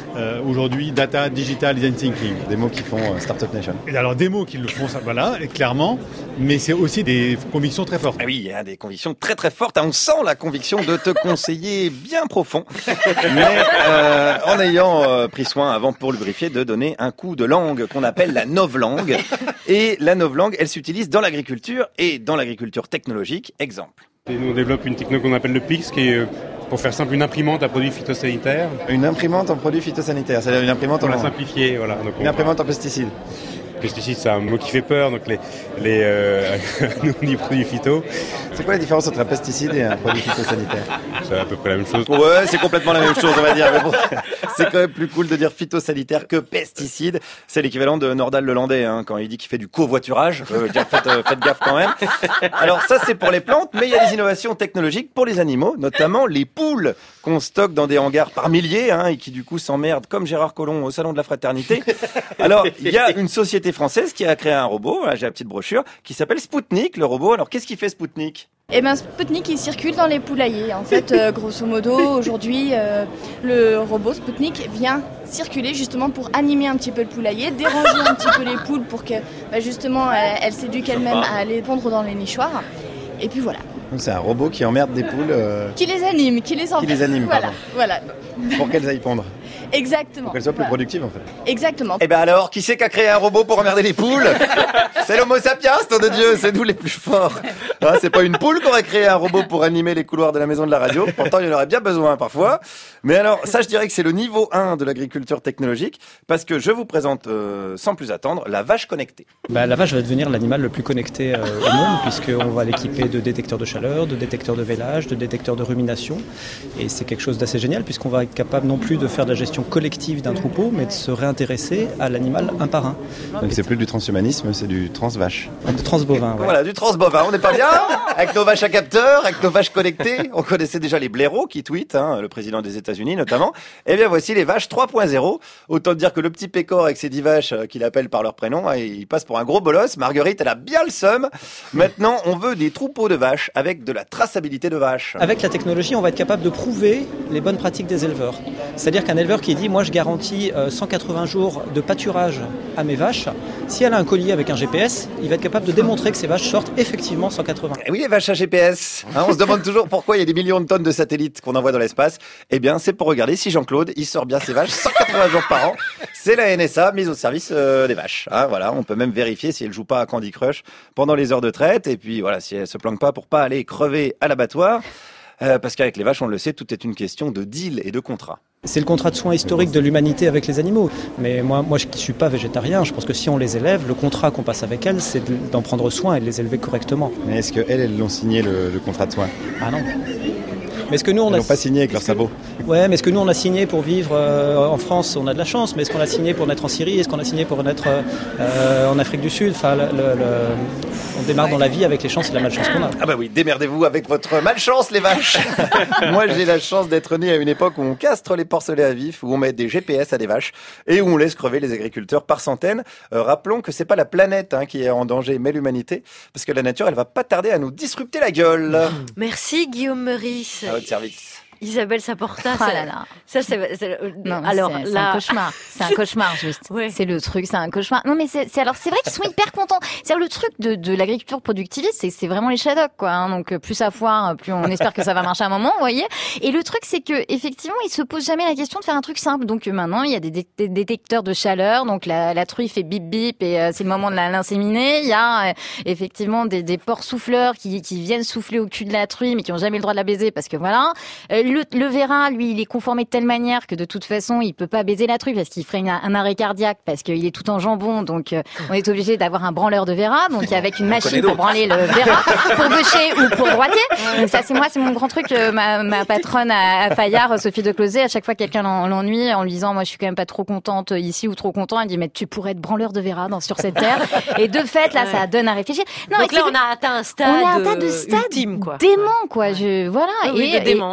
euh, aujourd'hui data, digital, design thinking. Des mots qui font euh, Startup Nation. Et alors des mots qui le font, ça, voilà, clairement, mais c'est aussi des convictions très fortes. Ah oui, il y a des convictions très très fortes. On sent la conviction de te conseiller bien profond, mais euh, en ayant euh, pris soin avant pour lubrifier de donner un coup de langue qu'on appelle la novlangue. Et la novlangue, elle s'utilise dans l'agriculture et dans l'agriculture technologique. Exemple. Et nous on développe une techno qu'on appelle le P I X, qui est, pour faire simple, une imprimante à produits phytosanitaires. Une imprimante en produits phytosanitaires, c'est-à-dire une imprimante on en... l'a simplifié, voilà. Donc une on... imprimante en pesticides. Pesticides, c'est un mot qui fait peur, donc les, les, euh, nous on dit produits phyto. C'est quoi la différence entre un pesticide et un produit phytosanitaire? C'est à peu près la même chose. Ouais, c'est complètement la même chose, on va dire. Mais bon, c'est quand même plus cool de dire phytosanitaire que pesticide. C'est l'équivalent de Nordal Lelandais, hein, quand il dit qu'il fait du covoiturage. Euh, faites, euh, faites gaffe quand même. Alors ça, c'est pour les plantes, mais il y a des innovations technologiques pour les animaux, notamment les poules qu'on stocke dans des hangars par milliers, hein, et qui du coup s'emmerdent comme Gérard Collomb au salon de la fraternité. Alors, il y a une société française qui a créé un robot, là, j'ai la petite brochure, qui s'appelle Spoutnik, le robot. Alors, qu'est-ce qu'il fait Spoutnik? Eh ben, Spoutnik, il circule dans les poulaillers. En fait, euh, grosso modo, aujourd'hui, euh, le robot Spoutnik vient circuler justement pour animer un petit peu le poulailler, déranger un petit peu les poules pour que, bah, justement, elles, elles s'éduquent elles-mêmes à aller pondre dans les nichoirs. Et puis voilà. Donc c'est un robot qui emmerde des poules. Euh... Qui les anime, qui les emmerde. Qui les anime, voilà, pardon. voilà. Pour qu'elles aillent pondre. Exactement. Pour qu'elles soient plus voilà. productives, en fait. Exactement. Eh ben alors, qui c'est qui a créé un robot pour emmerder les poules? C'est l'homo sapiens, nom de Dieu, c'est nous les plus forts. Ah, c'est pas une poule qui aurait créé un robot pour animer les couloirs de la maison de la radio. Pourtant, il y en aurait bien besoin parfois. Mais alors, ça, je dirais que c'est le niveau un de l'agriculture technologique, parce que je vous présente, euh, sans plus attendre, la vache connectée. Bah, la vache va devenir l'animal le plus connecté euh, au monde, puisqu'on va l'équiper de détecteurs de chaleur, de détecteurs de vélage, de détecteurs de rumination. Et c'est quelque chose d'assez génial, puisqu'on va être capable non plus de faire de la gestion collective d'un troupeau, mais de se réintéresser à l'animal un par un. Donc c'est plus du transhumanisme, c'est du transvache. Du transbovin, ouais. Voilà, du transbovin, on n'est pas bien? Avec nos vaches à capteurs, avec nos vaches connectées. On connaissait déjà les blaireaux qui tweetent, hein, le président des États-Unis notamment. Eh bien voici les vaches trois point zéro. Autant dire que le petit Pécor avec ses dix vaches euh, qu'il appelle par leur prénom, hein, il passe pour un gros bolos. Marguerite, elle a bien le seum. Maintenant, on veut des troupeaux de vaches avec de la traçabilité de vaches. Avec la technologie, on va être capable de prouver les bonnes pratiques des éleveurs. C'est-à-dire qu'un éleveur qui dit, moi je garantis euh, cent quatre-vingts jours de pâturage à mes vaches, si elle a un collier avec un G P S, il va être capable de démontrer que ces vaches sortent effectivement cent quatre-vingts. Et oui, les vaches à G P S. Hein, on se demande toujours pourquoi il y a des millions de tonnes de satellites qu'on envoie dans l'espace. Eh bien, c'est pour regarder si Jean-Claude, il sort bien ses vaches cent quatre-vingts jours par an. C'est la N S A mise au service euh, des vaches. Hein, voilà, on peut même vérifier si elle joue pas à Candy Crush pendant les heures de traite. Et puis voilà, si elle se planque pas pour pas aller crever à l'abattoir. Euh, parce qu'avec les vaches, on le sait, tout est une question de deal et de contrat. C'est le contrat de soins historique de l'humanité avec les animaux. Mais moi, moi, je ne suis pas végétarien, je pense que si on les élève, le contrat qu'on passe avec elles, c'est d'en prendre soin et de les élever correctement. Mais est-ce qu'elles, elles l'ont signé le, le contrat de soins? Ah non. Mais est-ce que nous on Ils a n'ont pas signé avec leurs sabots? Ouais, mais est-ce que nous on a signé pour vivre euh, en France? On a de la chance, mais est-ce qu'on a signé pour naître en Syrie? Est-ce qu'on a signé pour naître euh, en Afrique du Sud? Enfin, le, le, le... on démarre dans la vie avec les chances et la malchance qu'on a. Ah bah oui, démerdez-vous avec votre malchance les vaches. Moi j'ai la chance d'être né à une époque où on castre les porcelets à vif, où on met des G P S à des vaches et où on laisse crever les agriculteurs par centaines. Euh, rappelons que c'est pas la planète hein, qui est en danger, mais l'humanité, parce que la nature elle va pas tarder à nous disrupter la gueule. Merci Guillaume Meurice. À votre service. Isabelle Saporta, Ah ça, là là. ça c'est, c'est Non, alors c'est, c'est là, un cauchemar. C'est un cauchemar juste. Ouais. C'est le truc, c'est un cauchemar. Non mais c'est, c'est alors c'est vrai qu'ils sont hyper contents. C'est le truc de, de l'agriculture productiviste, c'est, c'est vraiment les shadocks quoi. Hein. Donc plus ça foire, plus on espère que ça va marcher à un moment, vous voyez. Et le truc c'est que effectivement ils se posent jamais la question de faire un truc simple. Donc maintenant il y a des, dé- des détecteurs de chaleur. Donc la, la truie fait bip bip et euh, c'est le moment de la, l'inséminer. Il y a euh, effectivement des, des porcs souffleurs qui, qui viennent souffler au cul de la truie mais qui ont jamais le droit de la baiser parce que voilà. Euh, le, le vérin lui, il est conformé de telle manière que de toute façon, il peut pas baiser la truie parce qu'il ferait une, un arrêt cardiaque parce qu'il est tout en jambon. Donc, euh, on est obligé d'avoir un branleur de véra, donc avec une machine pour branler le véra, pour gaucher ou pour droitier. Donc ça, c'est moi, c'est mon grand truc. Euh, ma, ma patronne à, à Fayard, Sophie de Closet, à chaque fois que quelqu'un l'en, l'ennuie en lui disant, moi, je suis quand même pas trop contente ici ou trop content, elle dit, mais tu pourrais être branleur de véra dans, sur cette terre. Et de fait, là, ça donne à réfléchir. Non, donc là, on a atteint un stade, on a un tas de stades ultime, quoi. dément, quoi. Je, voilà. Ah oui, et, de démence, et, oui, et là où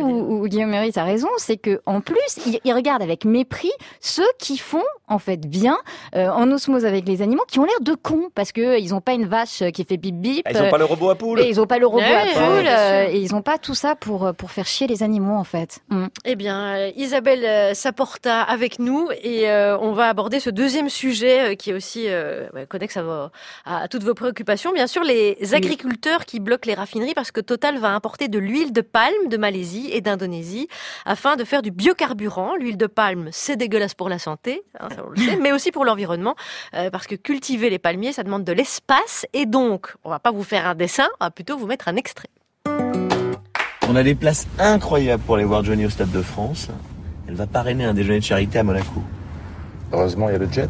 où, où Guillaume Meurice a raison, c'est que en plus, il, il regarde avec mépris ceux qui font en fait bien, euh, en osmose avec les animaux, qui ont l'air de cons, parce que euh, ils ont pas une vache qui fait bip bip. Ah, ils ont pas le robot à poule. Et ils ont pas le robot Ouais, à ouais, poule, bien euh, sûr. et ils ont pas tout ça pour pour faire chier les animaux en fait. Mm. Eh bien, euh, Isabelle euh, Saporta avec nous et euh, on va aborder ce deuxième sujet euh, qui est aussi euh, ouais, connexe à, vos- à, à toutes vos préoccupations. Bien sûr, les agriculteurs qui bloquent les raffineries parce que Total va importer de l'huile de palme de Malaisie et d'Indonésie afin de faire du biocarburant. L'huile de palme, c'est dégueulasse pour la santé, hein, ça on le sait, mais aussi pour l'environnement euh, parce que cultiver les palmiers, ça demande de l'espace et donc, on va pas vous faire un dessin, on va plutôt vous mettre un extrait. On a des places incroyables pour aller voir Johnny au Stade de France. Elle va parrainer un déjeuner de charité à Monaco. Heureusement, il y a le jet.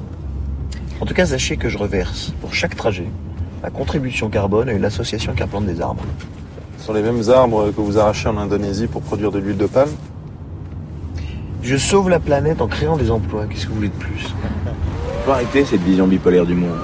En tout cas, sachez que je reverse pour chaque trajet la contribution carbone à une association qui replante des arbres. Ce sont les mêmes arbres que vous arrachez en Indonésie pour produire de l'huile de palme? Je sauve la planète en créant des emplois. Qu'est-ce que vous voulez de plus? Faut arrêter cette vision bipolaire du monde.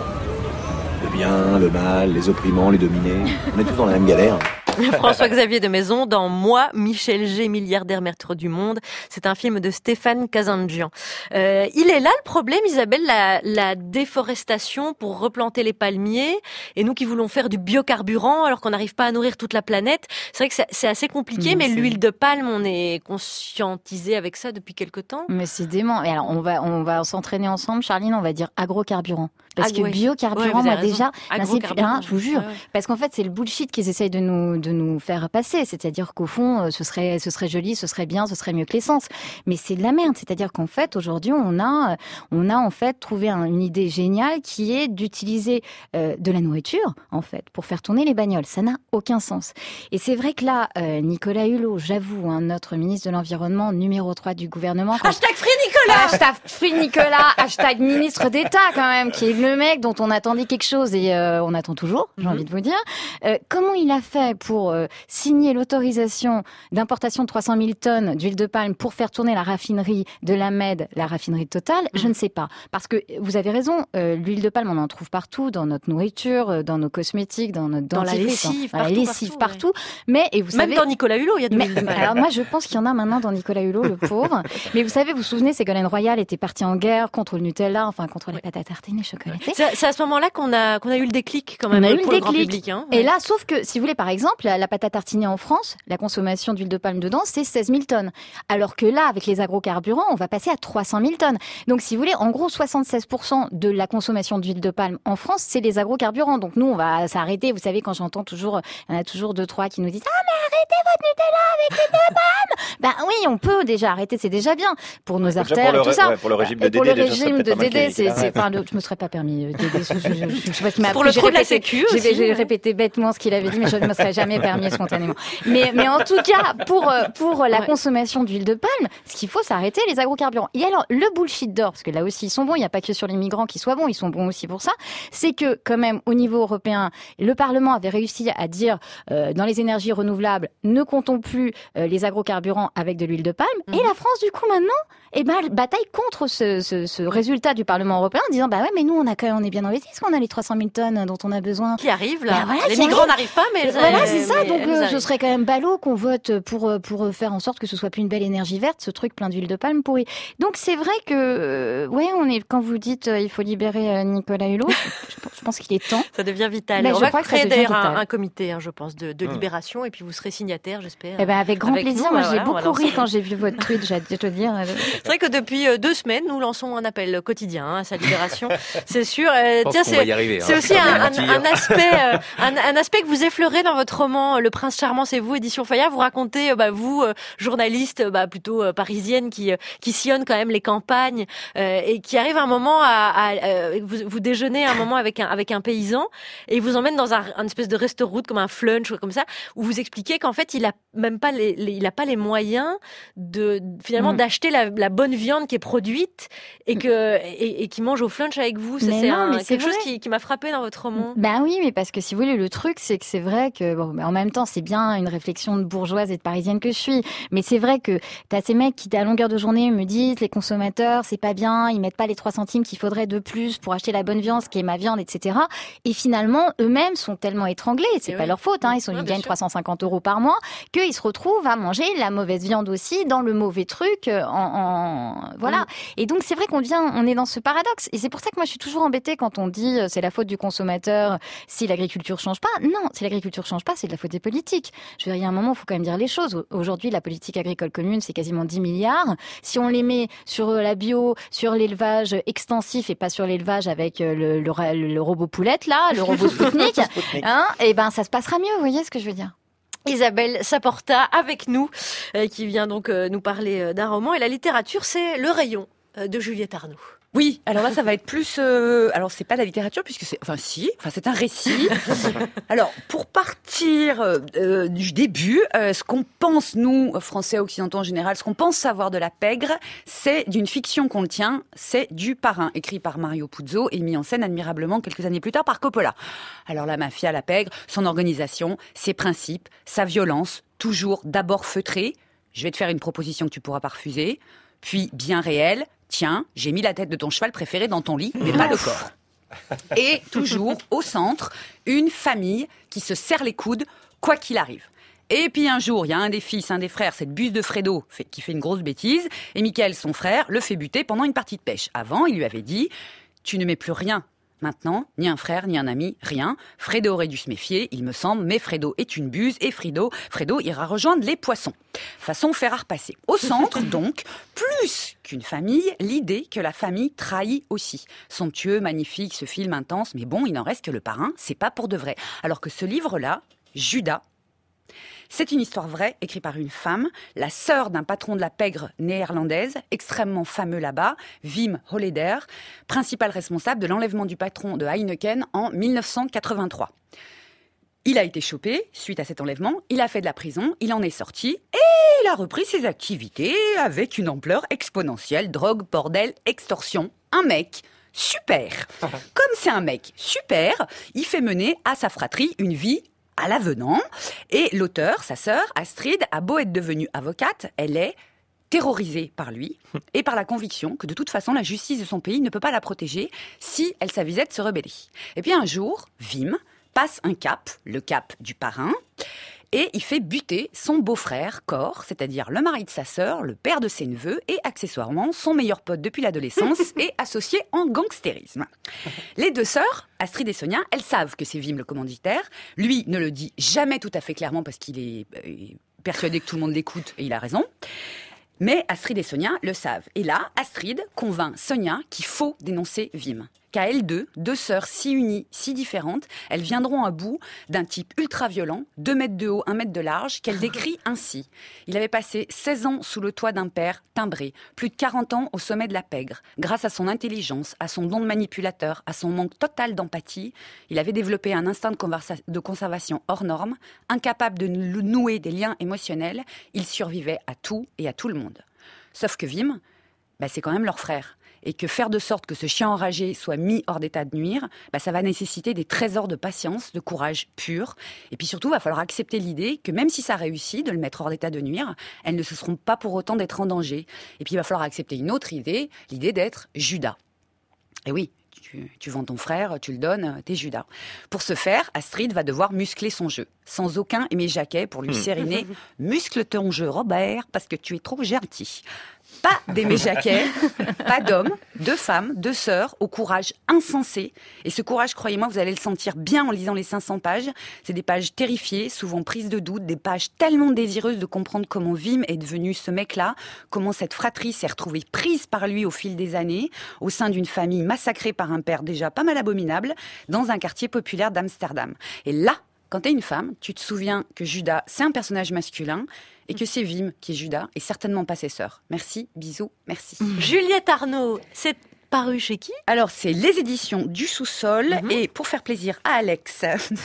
Le bien, le mal, les opprimants, les dominés. On est tous dans la même galère. François-Xavier de Maison dans Moi, Michel G, milliardaire maître du monde. C'est un film de Stéphane Kazandjian. Euh, il est là le problème, Isabelle, la, la déforestation pour replanter les palmiers. Et nous qui voulons faire du biocarburant alors qu'on n'arrive pas à nourrir toute la planète. C'est vrai que c'est, c'est assez compliqué, Mmh, mais c'est- l'huile de palme, on est conscientisé avec ça depuis quelque temps. Mais c'est dément. Et alors, on va, on va s'entraîner ensemble, Charline, on va dire agrocarburant. Parce Agro- que biocarburant, ouais, vous avez moi, raison. déjà, non, c'est- Agrocarburant. hein, je vous jure. Ouais, ouais. Parce qu'en fait, c'est le bullshit qu'ils essayent de nous, de nous faire passer. C'est-à-dire qu'au fond, euh, ce serait, ce serait joli, ce serait bien, ce serait mieux que l'essence. Mais c'est de la merde. C'est-à-dire qu'en fait, aujourd'hui, on a, euh, on a en fait trouvé un- une idée géniale qui est d'utiliser euh, de la nourriture, en fait, pour faire tourner les bagnoles. Ça n'a aucun sens. Et c'est vrai que là, euh, Nicolas Hulot, j'avoue, hein, notre ministre de l'Environnement, numéro trois du gouvernement. quand- Hashtag Free Nicolas Hashtag Free Nicolas, hashtag ministre d'État quand même, qui est le mec dont on attendait quelque chose et euh, on attend toujours, j'ai envie de vous dire. Euh, comment il a fait pour euh, signer l'autorisation d'importation de trois cent mille tonnes d'huile de palme pour faire tourner la raffinerie de la Med, la raffinerie Total? Je ne sais pas. Parce que vous avez raison, euh, l'huile de palme, on en trouve partout, dans notre nourriture, euh, dans nos cosmétiques, dans notre Dans la dentifrice, lessive, dans la partout, lessive, partout, partout. Mais, et vous Même savez, dans Nicolas Hulot, il y a de mais- l'huile de palme. alors moi, je pense qu'il y en a maintenant dans Nicolas Hulot, le pauvre. Mais vous savez, vous vous souvenez, Ségolène Royal était partie en guerre contre le Nutella, enfin contre les pâtes à tartiner chocolatées. C'est, c'est à ce moment-là qu'on a, qu'on a eu le déclic quand même On a eu pour le le grand déclic. public. Hein. Et là, sauf que, si vous voulez, par exemple, la, la pâte à tartiner en France, la consommation d'huile de palme dedans, c'est seize mille tonnes. Alors que là, avec les agrocarburants, on va passer à trois cent mille tonnes. Donc, si vous voulez, en gros, soixante-seize pour cent de la consommation d'huile de palme en France, c'est les agrocarburants. Donc, nous, on va s'arrêter. Vous savez, quand j'entends toujours, il y en a toujours deux, trois qui nous disent, ah, mais arrêtez votre Nutella avec l'huile de palme! Ben oui, on peut déjà arrêter, c'est déjà bien. Pour nos Déjà artères pour le et tout ré- ça. ouais, pour le régime de Euh, pour Dédé, le déjà, ça régime peut de être pas mal Dédé, qu'il c'est, ait été c'est, là. enfin, le- je me serais pas permis, euh, Dédé, je, je, je, je sais pas ce qu'il m'a Pour appris, le j'ai trou de la répété- sécu j'ai- aussi, J'ai ouais. répété bêtement ce qu'il avait dit, mais je ne me serais jamais permis spontanément. Mais, mais en tout cas, pour, euh, pour la consommation d'huile de palme, ce qu'il faut, c'est arrêter les agrocarburants. Et alors, le bullshit d'or, parce que là aussi, ils sont bons, il n'y a pas que sur les migrants qui soient bons, ils sont bons aussi pour ça, c'est que, quand même, au niveau européen, le Parlement avait réussi à dire, euh, dans les énergies renouvelables, ne comptons plus euh, les agrocarburants avec de l'huile de palme. Et la France, du coup, maintenant, eh ben, elle bataille contre ce, ce, ce résultat du Parlement européen en disant, bah ouais, mais nous, on a quand même, on est bien investis, parce qu'on a les trois cent mille tonnes dont on a besoin. Qui arrive là. Bah voilà, Les qui migrants arrive. n'arrivent pas, mais elles Voilà, arrivent. c'est ça. Mais Donc, elles euh, ce arrivent. serait quand même ballot qu'on vote pour, euh, pour faire en sorte que ce soit plus une belle énergie verte, ce truc plein d'huile de palme pourrie. Donc, c'est vrai que, euh, ouais, on est, quand vous dites, euh, il faut libérer euh, Nicolas Hulot, je, je pense qu'il est temps. Ça devient vital. Mais On je va crois que ça créer devient d'ailleurs un, vital. un comité, hein, je pense, de, de Hum. libération, et puis vous serez signataire, j'espère. Eh ben, avec grand Avec plaisir. nous, Moi, voilà, j'ai on va beaucoup ri lancer. quand j'ai vu votre tweet, j'ai de te dire. euh, C'est vrai que depuis euh, deux semaines, nous lançons un appel quotidien hein, à sa libération. C'est sûr. Euh, Je pense tiens, qu'on c'est, va y arriver, hein, c'est je aussi vais pas un, vous un, mentir. un aspect, euh, un, un aspect que vous effleurez dans votre roman Le Prince Charmant, c'est vous, édition Fayard. Vous racontez, euh, bah, vous, euh, journaliste, euh, bah, plutôt euh, parisienne, qui euh, qui sillonne quand même les campagnes euh, et qui arrive un moment à, à euh, vous, vous déjeunez un moment avec un avec un paysan et il vous emmène dans un, un espèce de resto-route comme un flunch ou comme ça où vous expliquez qu'en fait il a même pas les, les il a pas les moyens de finalement Mm. d'acheter la, la bonne viande qui est produite et que et, et qui mange au flunch avec vous. Ça, Mais c'est non, un- mais c'est quelque chose vrai. qui, qui m'a frappé dans votre roman. Ben oui, mais parce que si vous voulez, le truc, c'est que c'est vrai que, bon, ben en même temps, c'est bien une réflexion de bourgeoise et de parisienne que je suis, mais c'est vrai que t'as ces mecs qui, à longueur de journée, me disent, les consommateurs, c'est pas bien, ils mettent pas les trois centimes qu'il faudrait de plus pour acheter la bonne viande, ce qui est ma viande, et cetera. cetera. Et finalement, eux-mêmes sont tellement étranglés, c'est Et pas oui. leur faute, hein, ils, sont, Ouais, ils bien gagnent sûr. trois cent cinquante euros par mois, qu'ils se retrouvent à manger la mauvaise viande aussi, dans le mauvais truc, euh, en, en... voilà. Mm. Et donc c'est vrai qu'on vient, on est dans ce paradoxe. Et c'est pour ça que moi je suis toujours embêtée quand on dit euh, c'est la faute du consommateur si l'agriculture change pas. Non, si l'agriculture change pas, c'est de la faute des politiques. Je veux dire, il y a un moment, il faut quand même dire les choses. Aujourd'hui, la politique agricole commune, c'est quasiment dix milliards. Si on les met sur euh, la bio, sur l'élevage extensif et pas sur l'élevage avec euh, le, le, ra- le robot poulette là, le robot Spoutnik, hein, et ben ça se passera mieux. Vous voyez ce que je veux dire? Isabelle Saporta avec nous, euh, qui vient donc euh, nous parler euh, d'un roman. Et la littérature, c'est Le Rayon euh, de Juliette Arnaud. Oui, alors là, ça va être plus... euh, alors, c'est pas de la littérature, puisque c'est... Enfin, si, enfin, c'est un récit. Alors, pour partir euh, euh, du début, euh, ce qu'on pense, nous, Français occidentaux en général, ce qu'on pense savoir de la pègre, c'est d'une fiction qu'on le tient, c'est du Parrain, écrit par Mario Puzo et mis en scène admirablement quelques années plus tard par Coppola. Alors, la mafia, la pègre, son organisation, ses principes, sa violence, toujours d'abord feutrée. Je vais te faire une proposition que tu pourras pas refuser, puis bien réelle. Tiens, j'ai mis la tête de ton cheval préféré dans ton lit, mais pas le corps. Et toujours, au centre, une famille qui se serre les coudes, quoi qu'il arrive. Et puis un jour, il y a un des fils, un des frères, cette buse de Fredo, fait, qui fait une grosse bêtise, et Michael, son frère, le fait buter pendant une partie de pêche. Avant, il lui avait dit « Tu ne mets plus rien. Maintenant, ni un frère, ni un ami, rien. Fredo aurait dû se méfier, il me semble, mais Fredo est une buse et Fredo, Fredo ira rejoindre les poissons. » Façon fer à repasser. Au centre, donc, plus qu'une famille, l'idée que la famille trahit aussi. Somptueux, magnifique, ce film intense, mais bon, il n'en reste que le parrain, c'est pas pour de vrai. Alors que ce livre-là, Judas, c'est une histoire vraie, écrite par une femme, la sœur d'un patron de la pègre néerlandaise, extrêmement fameux là-bas, Wim Holleder, principal responsable de l'enlèvement du patron de Heineken en mille neuf cent quatre-vingt-trois. Il a été chopé suite à cet enlèvement, il a fait de la prison, il en est sorti et il a repris ses activités avec une ampleur exponentielle, drogue, bordel, extorsion. Un mec super. Comme c'est un mec super, il fait mener à sa fratrie une vie à l'avenant. Et l'auteur, sa sœur, Astrid, a beau être devenue avocate, elle est terrorisée par lui et par la conviction que de toute façon la justice de son pays ne peut pas la protéger si elle s'avisait de se rebeller. Et puis un jour, Wim passe un cap, le cap du parrain, et il fait buter son beau-frère, Cor, c'est-à-dire le mari de sa sœur, le père de ses neveux et accessoirement son meilleur pote depuis l'adolescence et associé en gangstérisme. Les deux sœurs, Astrid et Sonia, elles savent que c'est Wim le commanditaire. Lui ne le dit jamais tout à fait clairement parce qu'il est euh, persuadé que tout le monde l'écoute et il a raison. Mais Astrid et Sonia le savent. Et là, Astrid convainc Sonia qu'il faut dénoncer Wim. Qu'à elles deux, deux sœurs si unies, si différentes, elles viendront à bout d'un type ultra-violent, deux mètres de haut, un mètre de large, qu'elle décrit ainsi. Il avait passé seize ans sous le toit d'un père timbré, plus de quarante ans au sommet de la pègre. Grâce à son intelligence, à son don de manipulateur, à son manque total d'empathie, il avait développé un instinct de, conversa- de conservation hors norme. Incapable de nouer des liens émotionnels, il survivait à tout et à tout le monde. Sauf que Wim, bah, c'est quand même leur frère. Et que faire de sorte que ce chien enragé soit mis hors d'état de nuire, bah, ça va nécessiter des trésors de patience, de courage pur. Et puis surtout, il va falloir accepter l'idée que même si ça réussit de le mettre hors d'état de nuire, elles ne se seront pas pour autant d'être en danger. Et puis il va falloir accepter une autre idée, l'idée d'être Judas. Et oui, tu, tu vends ton frère, tu le donnes, t'es Judas. Pour ce faire, Astrid va devoir muscler son jeu. Sans aucun Aimé Jacquet pour lui sériner « Muscle ton jeu, Robert, parce que tu es trop gentil ». Pas d'Aimé Jacquet, pas d'hommes, de femmes, de sœurs, au courage insensé. Et ce courage, croyez-moi, vous allez le sentir bien en lisant les cinq cents pages. C'est des pages terrifiées, souvent prises de doute, des pages tellement désireuses de comprendre comment Wim est devenu ce mec-là, comment cette fratrie s'est retrouvée prise par lui au fil des années, au sein d'une famille massacrée par un père déjà pas mal abominable, dans un quartier populaire d'Amsterdam. Et là, quand t'es une femme, tu te souviens que Judas, c'est un personnage masculin et que c'est Wim qui est Judas et certainement pas ses sœurs. Merci, bisous, merci. Juliette Arnaud, c'est paru chez qui? Alors, c'est les éditions du Sous-Sol. Mm-hmm. Et pour faire plaisir à Alex,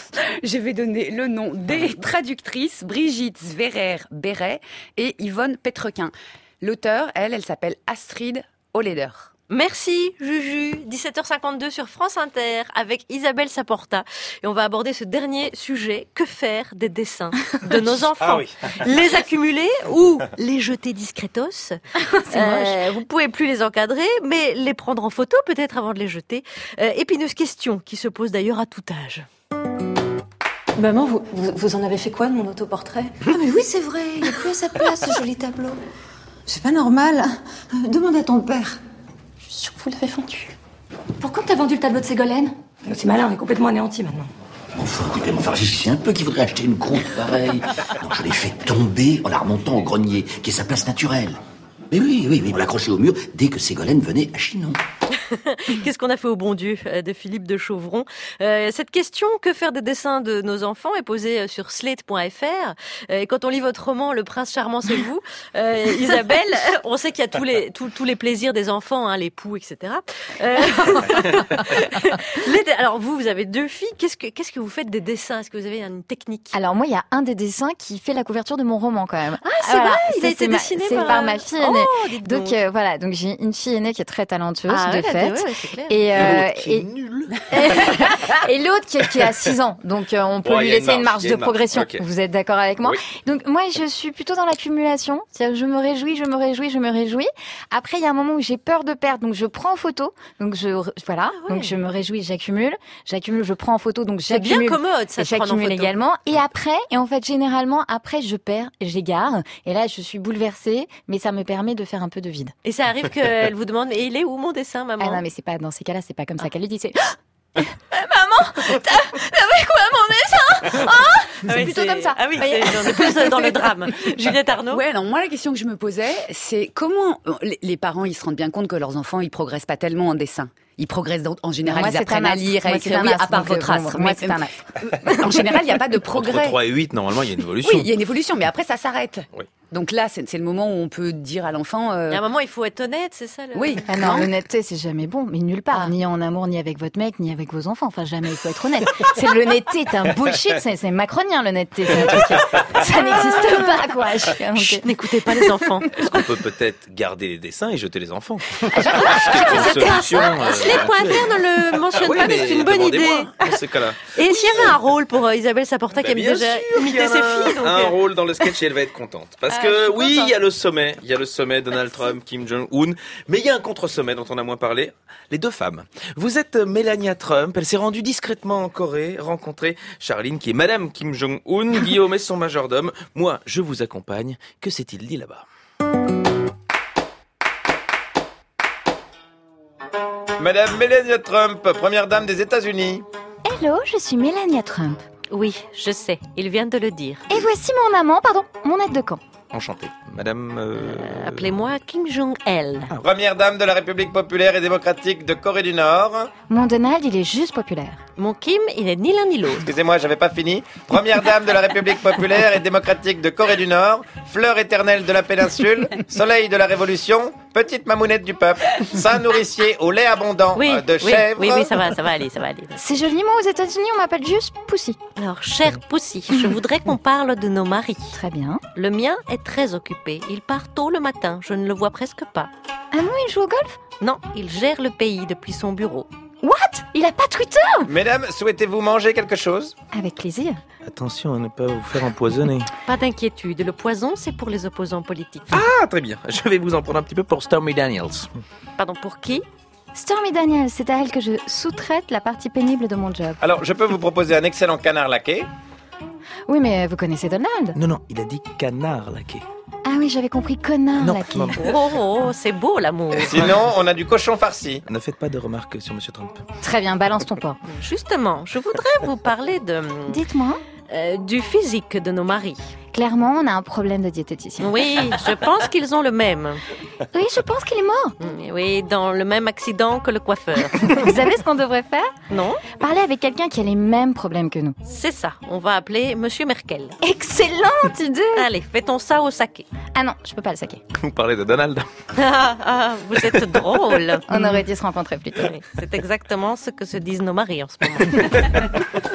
je vais donner le nom des traductrices, Brigitte Zverer-Béret et Yvonne Petrequin. L'auteur, elle, elle s'appelle Astrid Holleder. Merci Juju, dix-sept heures cinquante-deux sur France Inter avec Isabelle Saporta. Et on va aborder ce dernier sujet, que faire des dessins de nos enfants? Ah oui. Les accumuler ou les jeter discretos? C'est euh, Vous pouvez plus les encadrer, mais les prendre en photo peut-être avant de les jeter. Euh, épineuse question qui se pose d'ailleurs à tout âge. Maman, vous, vous, vous en avez fait quoi de mon autoportrait? Ah mais oui, c'est vrai, il n'est plus à sa place, ce joli tableau. C'est pas normal. Euh, Demande à ton père. Je suis sûre que vous l'avez vendu. Pourquoi t'as vendu le tableau de Ségolène? C'est malin, on est complètement anéanti maintenant. Enfin, écoutez, enfin, réfléchissez un peu qui voudrait acheter une croûte pareille. Donc je l'ai fait tomber en la remontant au grenier, qui est sa place naturelle. Mais oui, oui, oui, on l'accrochait au mur dès que Ségolène venait à Chinon. Qu'est-ce qu'on a fait au bon Dieu de Philippe de Chauvron? euh, Cette question, que faire des dessins de nos enfants, est posée sur slate point f r. Et quand on lit votre roman Le Prince Charmant, c'est vous, euh, Isabelle, on sait qu'il y a tous les, tous, tous les plaisirs des enfants, hein, les poux, et cetera. Euh, les, alors vous, vous avez deux filles. Qu'est-ce que, qu'est-ce que vous faites des dessins? Est-ce que vous avez une technique? Alors moi, il y a un des dessins qui fait la couverture de mon roman quand même. Ah, c'est voilà. vrai, il a C'est été ma- dessiné c'est par, par ma fille aînée. Oh, dites donc. Donc euh, voilà, donc j'ai une fille aînée qui est très talentueuse Ah de ouais, fait. ouais, ouais, c'est clair. Et, euh, L'autre qui est et, nul. et l'autre qui, qui a six ans. Donc euh, on peut Bon, lui il y a laisser une une marge, marge il y a de une marge. progression. Ok. Vous êtes d'accord avec moi? Oui. Donc moi je suis plutôt dans l'accumulation. C'est-à-dire je me réjouis, je me réjouis, je me réjouis. Après il y a un moment où j'ai peur de perdre, donc je prends en photo. Donc je voilà, Ah ouais. donc je me réjouis, j'accumule, j'accumule, je prends en photo, donc C'est bien j'accumule. commode, ça, Et de prendre en j'accumule photo. également. Et après, et en fait généralement après je perds, j'égare. Et là je suis bouleversée, mais ça me permet de faire un peu de vide. Et ça arrive qu'elle vous demande, et il est où mon dessin, maman? Ah non mais c'est pas dans ces cas-là, c'est pas comme ça qu'elle le dit. C'est maman, t'as vu quoi mon dessin? Ah c'est Ah oui, plutôt c'est- comme ça. Ah oui, Voyez. c'est, on est plus dans le drame. Juliette Arnaud? Ouais, alors moi la question que je me posais, c'est comment les, les parents ils se rendent bien compte que leurs enfants ils progressent pas tellement en dessin. Ils progressent dans- en général, Moi, ils c'est apprennent un à astre. lire, à Moi, c'est écrire, un oui, à astre, part donc, votre euh, astre. bon, moi, Mais- c'est un astre. En général, il n'y a pas de Entre progrès. trois et huit, normalement, il y a une évolution. Oui, il y a une évolution, mais après ça s'arrête. Oui. Donc là, c'est c'est le moment où on peut dire à l'enfant. euh, À un moment, il faut être honnête, c'est ça le... Oui. Ah non, l'honnêteté, c'est jamais bon, mais nulle part. Ni en amour, ni avec votre mec, ni avec vos enfants. Enfin, jamais, il faut être honnête. C'est l'honnêteté, c'est un bullshit, c'est, c'est macronien, l'honnêteté. C'est un truc, ça n'existe pas, quoi. Je- Chut, n'écoutez pas les enfants. Est-ce qu'on peut peut-être garder les dessins et jeter les enfants? Ah, C'est une solution. euh, slate point f r ne le mentionne oui, pas, mais mais c'est une bonne idée. demandez-moi, dans ces cas-là. Et s'il y avait un rôle pour euh, Isabelle Saporta qui Bah, aime bien déjà sûr qu'il y imiter en ses a filles. Donc, un euh, rôle dans le sketch et elle va être contente. Parce Ah, que je suis oui, contente. il y a le sommet, il y a le sommet Donald Trump, Kim Jong-un, mais il y a un contre-sommet dont on a moins parlé, les deux femmes. Vous êtes Melania Trump, elle s'est rendue discrètement en Corée, rencontrer Charline qui est Madame Kim Jong-un, Guillaume est son majordome. Moi, je vous accompagne. Que s'est-il dit là-bas? Madame Melania Trump, première dame des États-Unis. Hello, je suis Melania Trump. Oui, je sais, il vient de le dire. Et voici mon amant, pardon, mon aide de camp. Enchanté. Madame... euh, Appelez-moi Kim Jong-el. Première dame de la République populaire et démocratique de Corée du Nord. Mon Donald, il est juste populaire. Mon Kim, il est ni l'un ni l'autre. Excusez-moi, j'avais pas fini. Première dame de la République populaire et démocratique de Corée du Nord. Fleur éternelle de la péninsule. Soleil de la révolution. Petite mamounette du peuple. Saint nourricier au lait abondant Oui, euh, de oui, chèvre. oui, oui, ça va, ça va aller, ça va aller. C'est joli, moi, aux États-Unis, on m'appelle juste Pussy. Alors, chère Pussy, je voudrais qu'on parle de nos maris. Très bien. Le mien est très occupé. Il part tôt le matin. Je ne le vois presque pas. Ah non, il joue au golf? Non, il gère le pays depuis son bureau. What? Il a pas Twitter? Mesdames, souhaitez-vous manger quelque chose? Avec plaisir. Attention à ne pas vous faire empoisonner. Pas d'inquiétude, le poison, c'est pour les opposants politiques. Ah, très bien. Je vais vous en prendre un petit peu pour Stormy Daniels. Pardon, pour qui? Stormy Daniels, c'est à elle que je sous-traite la partie pénible de mon job. Alors, je peux vous proposer un excellent canard laqué. Oui, mais vous connaissez Donald? Non, non, il a dit canard laqué. Ah oui, j'avais compris connard, Non, là, qui... non. Oh, oh, oh, c'est beau l'amour. Sinon, on a du cochon farci. Ne faites pas de remarques sur Monsieur Trump. Très bien, balance ton porc. Justement, je voudrais vous parler de... Dites-moi. euh, du physique de nos maris. Clairement, on a un problème de diététicien. Oui, je pense qu'ils ont le même. Oui, je pense qu'il est mort. Oui, dans le même accident que le coiffeur. Vous savez ce qu'on devrait faire? Non? Parler avec quelqu'un qui a les mêmes problèmes que nous. C'est ça, on va appeler Monsieur Merkel. Excellente idée! Allez, fait-on ça au saké. Ah non, je peux pas le saquer. Vous parlez de Donald. Ah, ah, vous êtes drôle. On aurait dû se rencontrer plus tôt. Oui, c'est exactement ce que se disent nos maris en ce moment.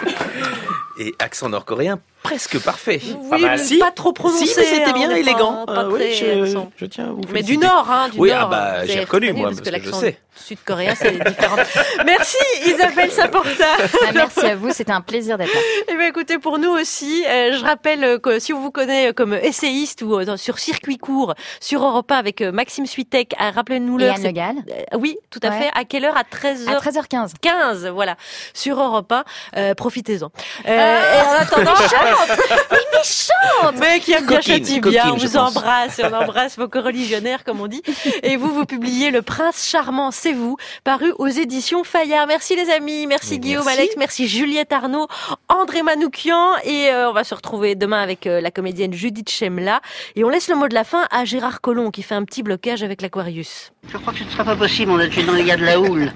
Et accent nord-coréen presque parfait. Oui, pas, mal. mais Si. pas trop prononcé. Si, mais c'était bien hein, élégant. Pas, pas Euh, oui, très je, accent. je tiens à vous Mais féliciter. du Nord, hein, du oui, Nord. ah bah, Vous j'ai avez reconnu, reconnu, moi, parce parce que que je l'accent sais. sud-coréen, c'est différent. Merci Isabelle Saporta. Ah, merci à vous, c'était un plaisir d'être là. Eh bien, écoutez, pour nous aussi, euh, je rappelle que si on vous connaît comme essayiste ou euh, sur circuit court, sur Europe un avec euh, Maxime Suitec, euh, rappelez-nous Et l'heure. Anne c'est- Le Gall. Euh, oui, tout à Ouais. fait. À quelle heure? À treize heures. À treize heures quinze. quinze, voilà. Sur Europe un. Euh, profitez-en. Euh, Et en attendant. Oui, méchante. Mais qui aime bien Coquine, châtie bien. coquine, On je vous pense. embrasse. On embrasse vos coreligionnaires, comme on dit. Et vous, vous publiez Le Prince Charmant, c'est vous, paru aux éditions Fayard. Merci les amis. Merci Mais Guillaume, merci. Alex. Merci Juliette Arnaud, André Manoukian. Et euh, on va se retrouver demain avec euh, la comédienne Judith Chemla. Et on laisse le mot de la fin à Gérard Collomb qui fait un petit blocage avec l'Aquarius. Je crois que ce ne sera pas possible, mon adjudant, il y a de la houle.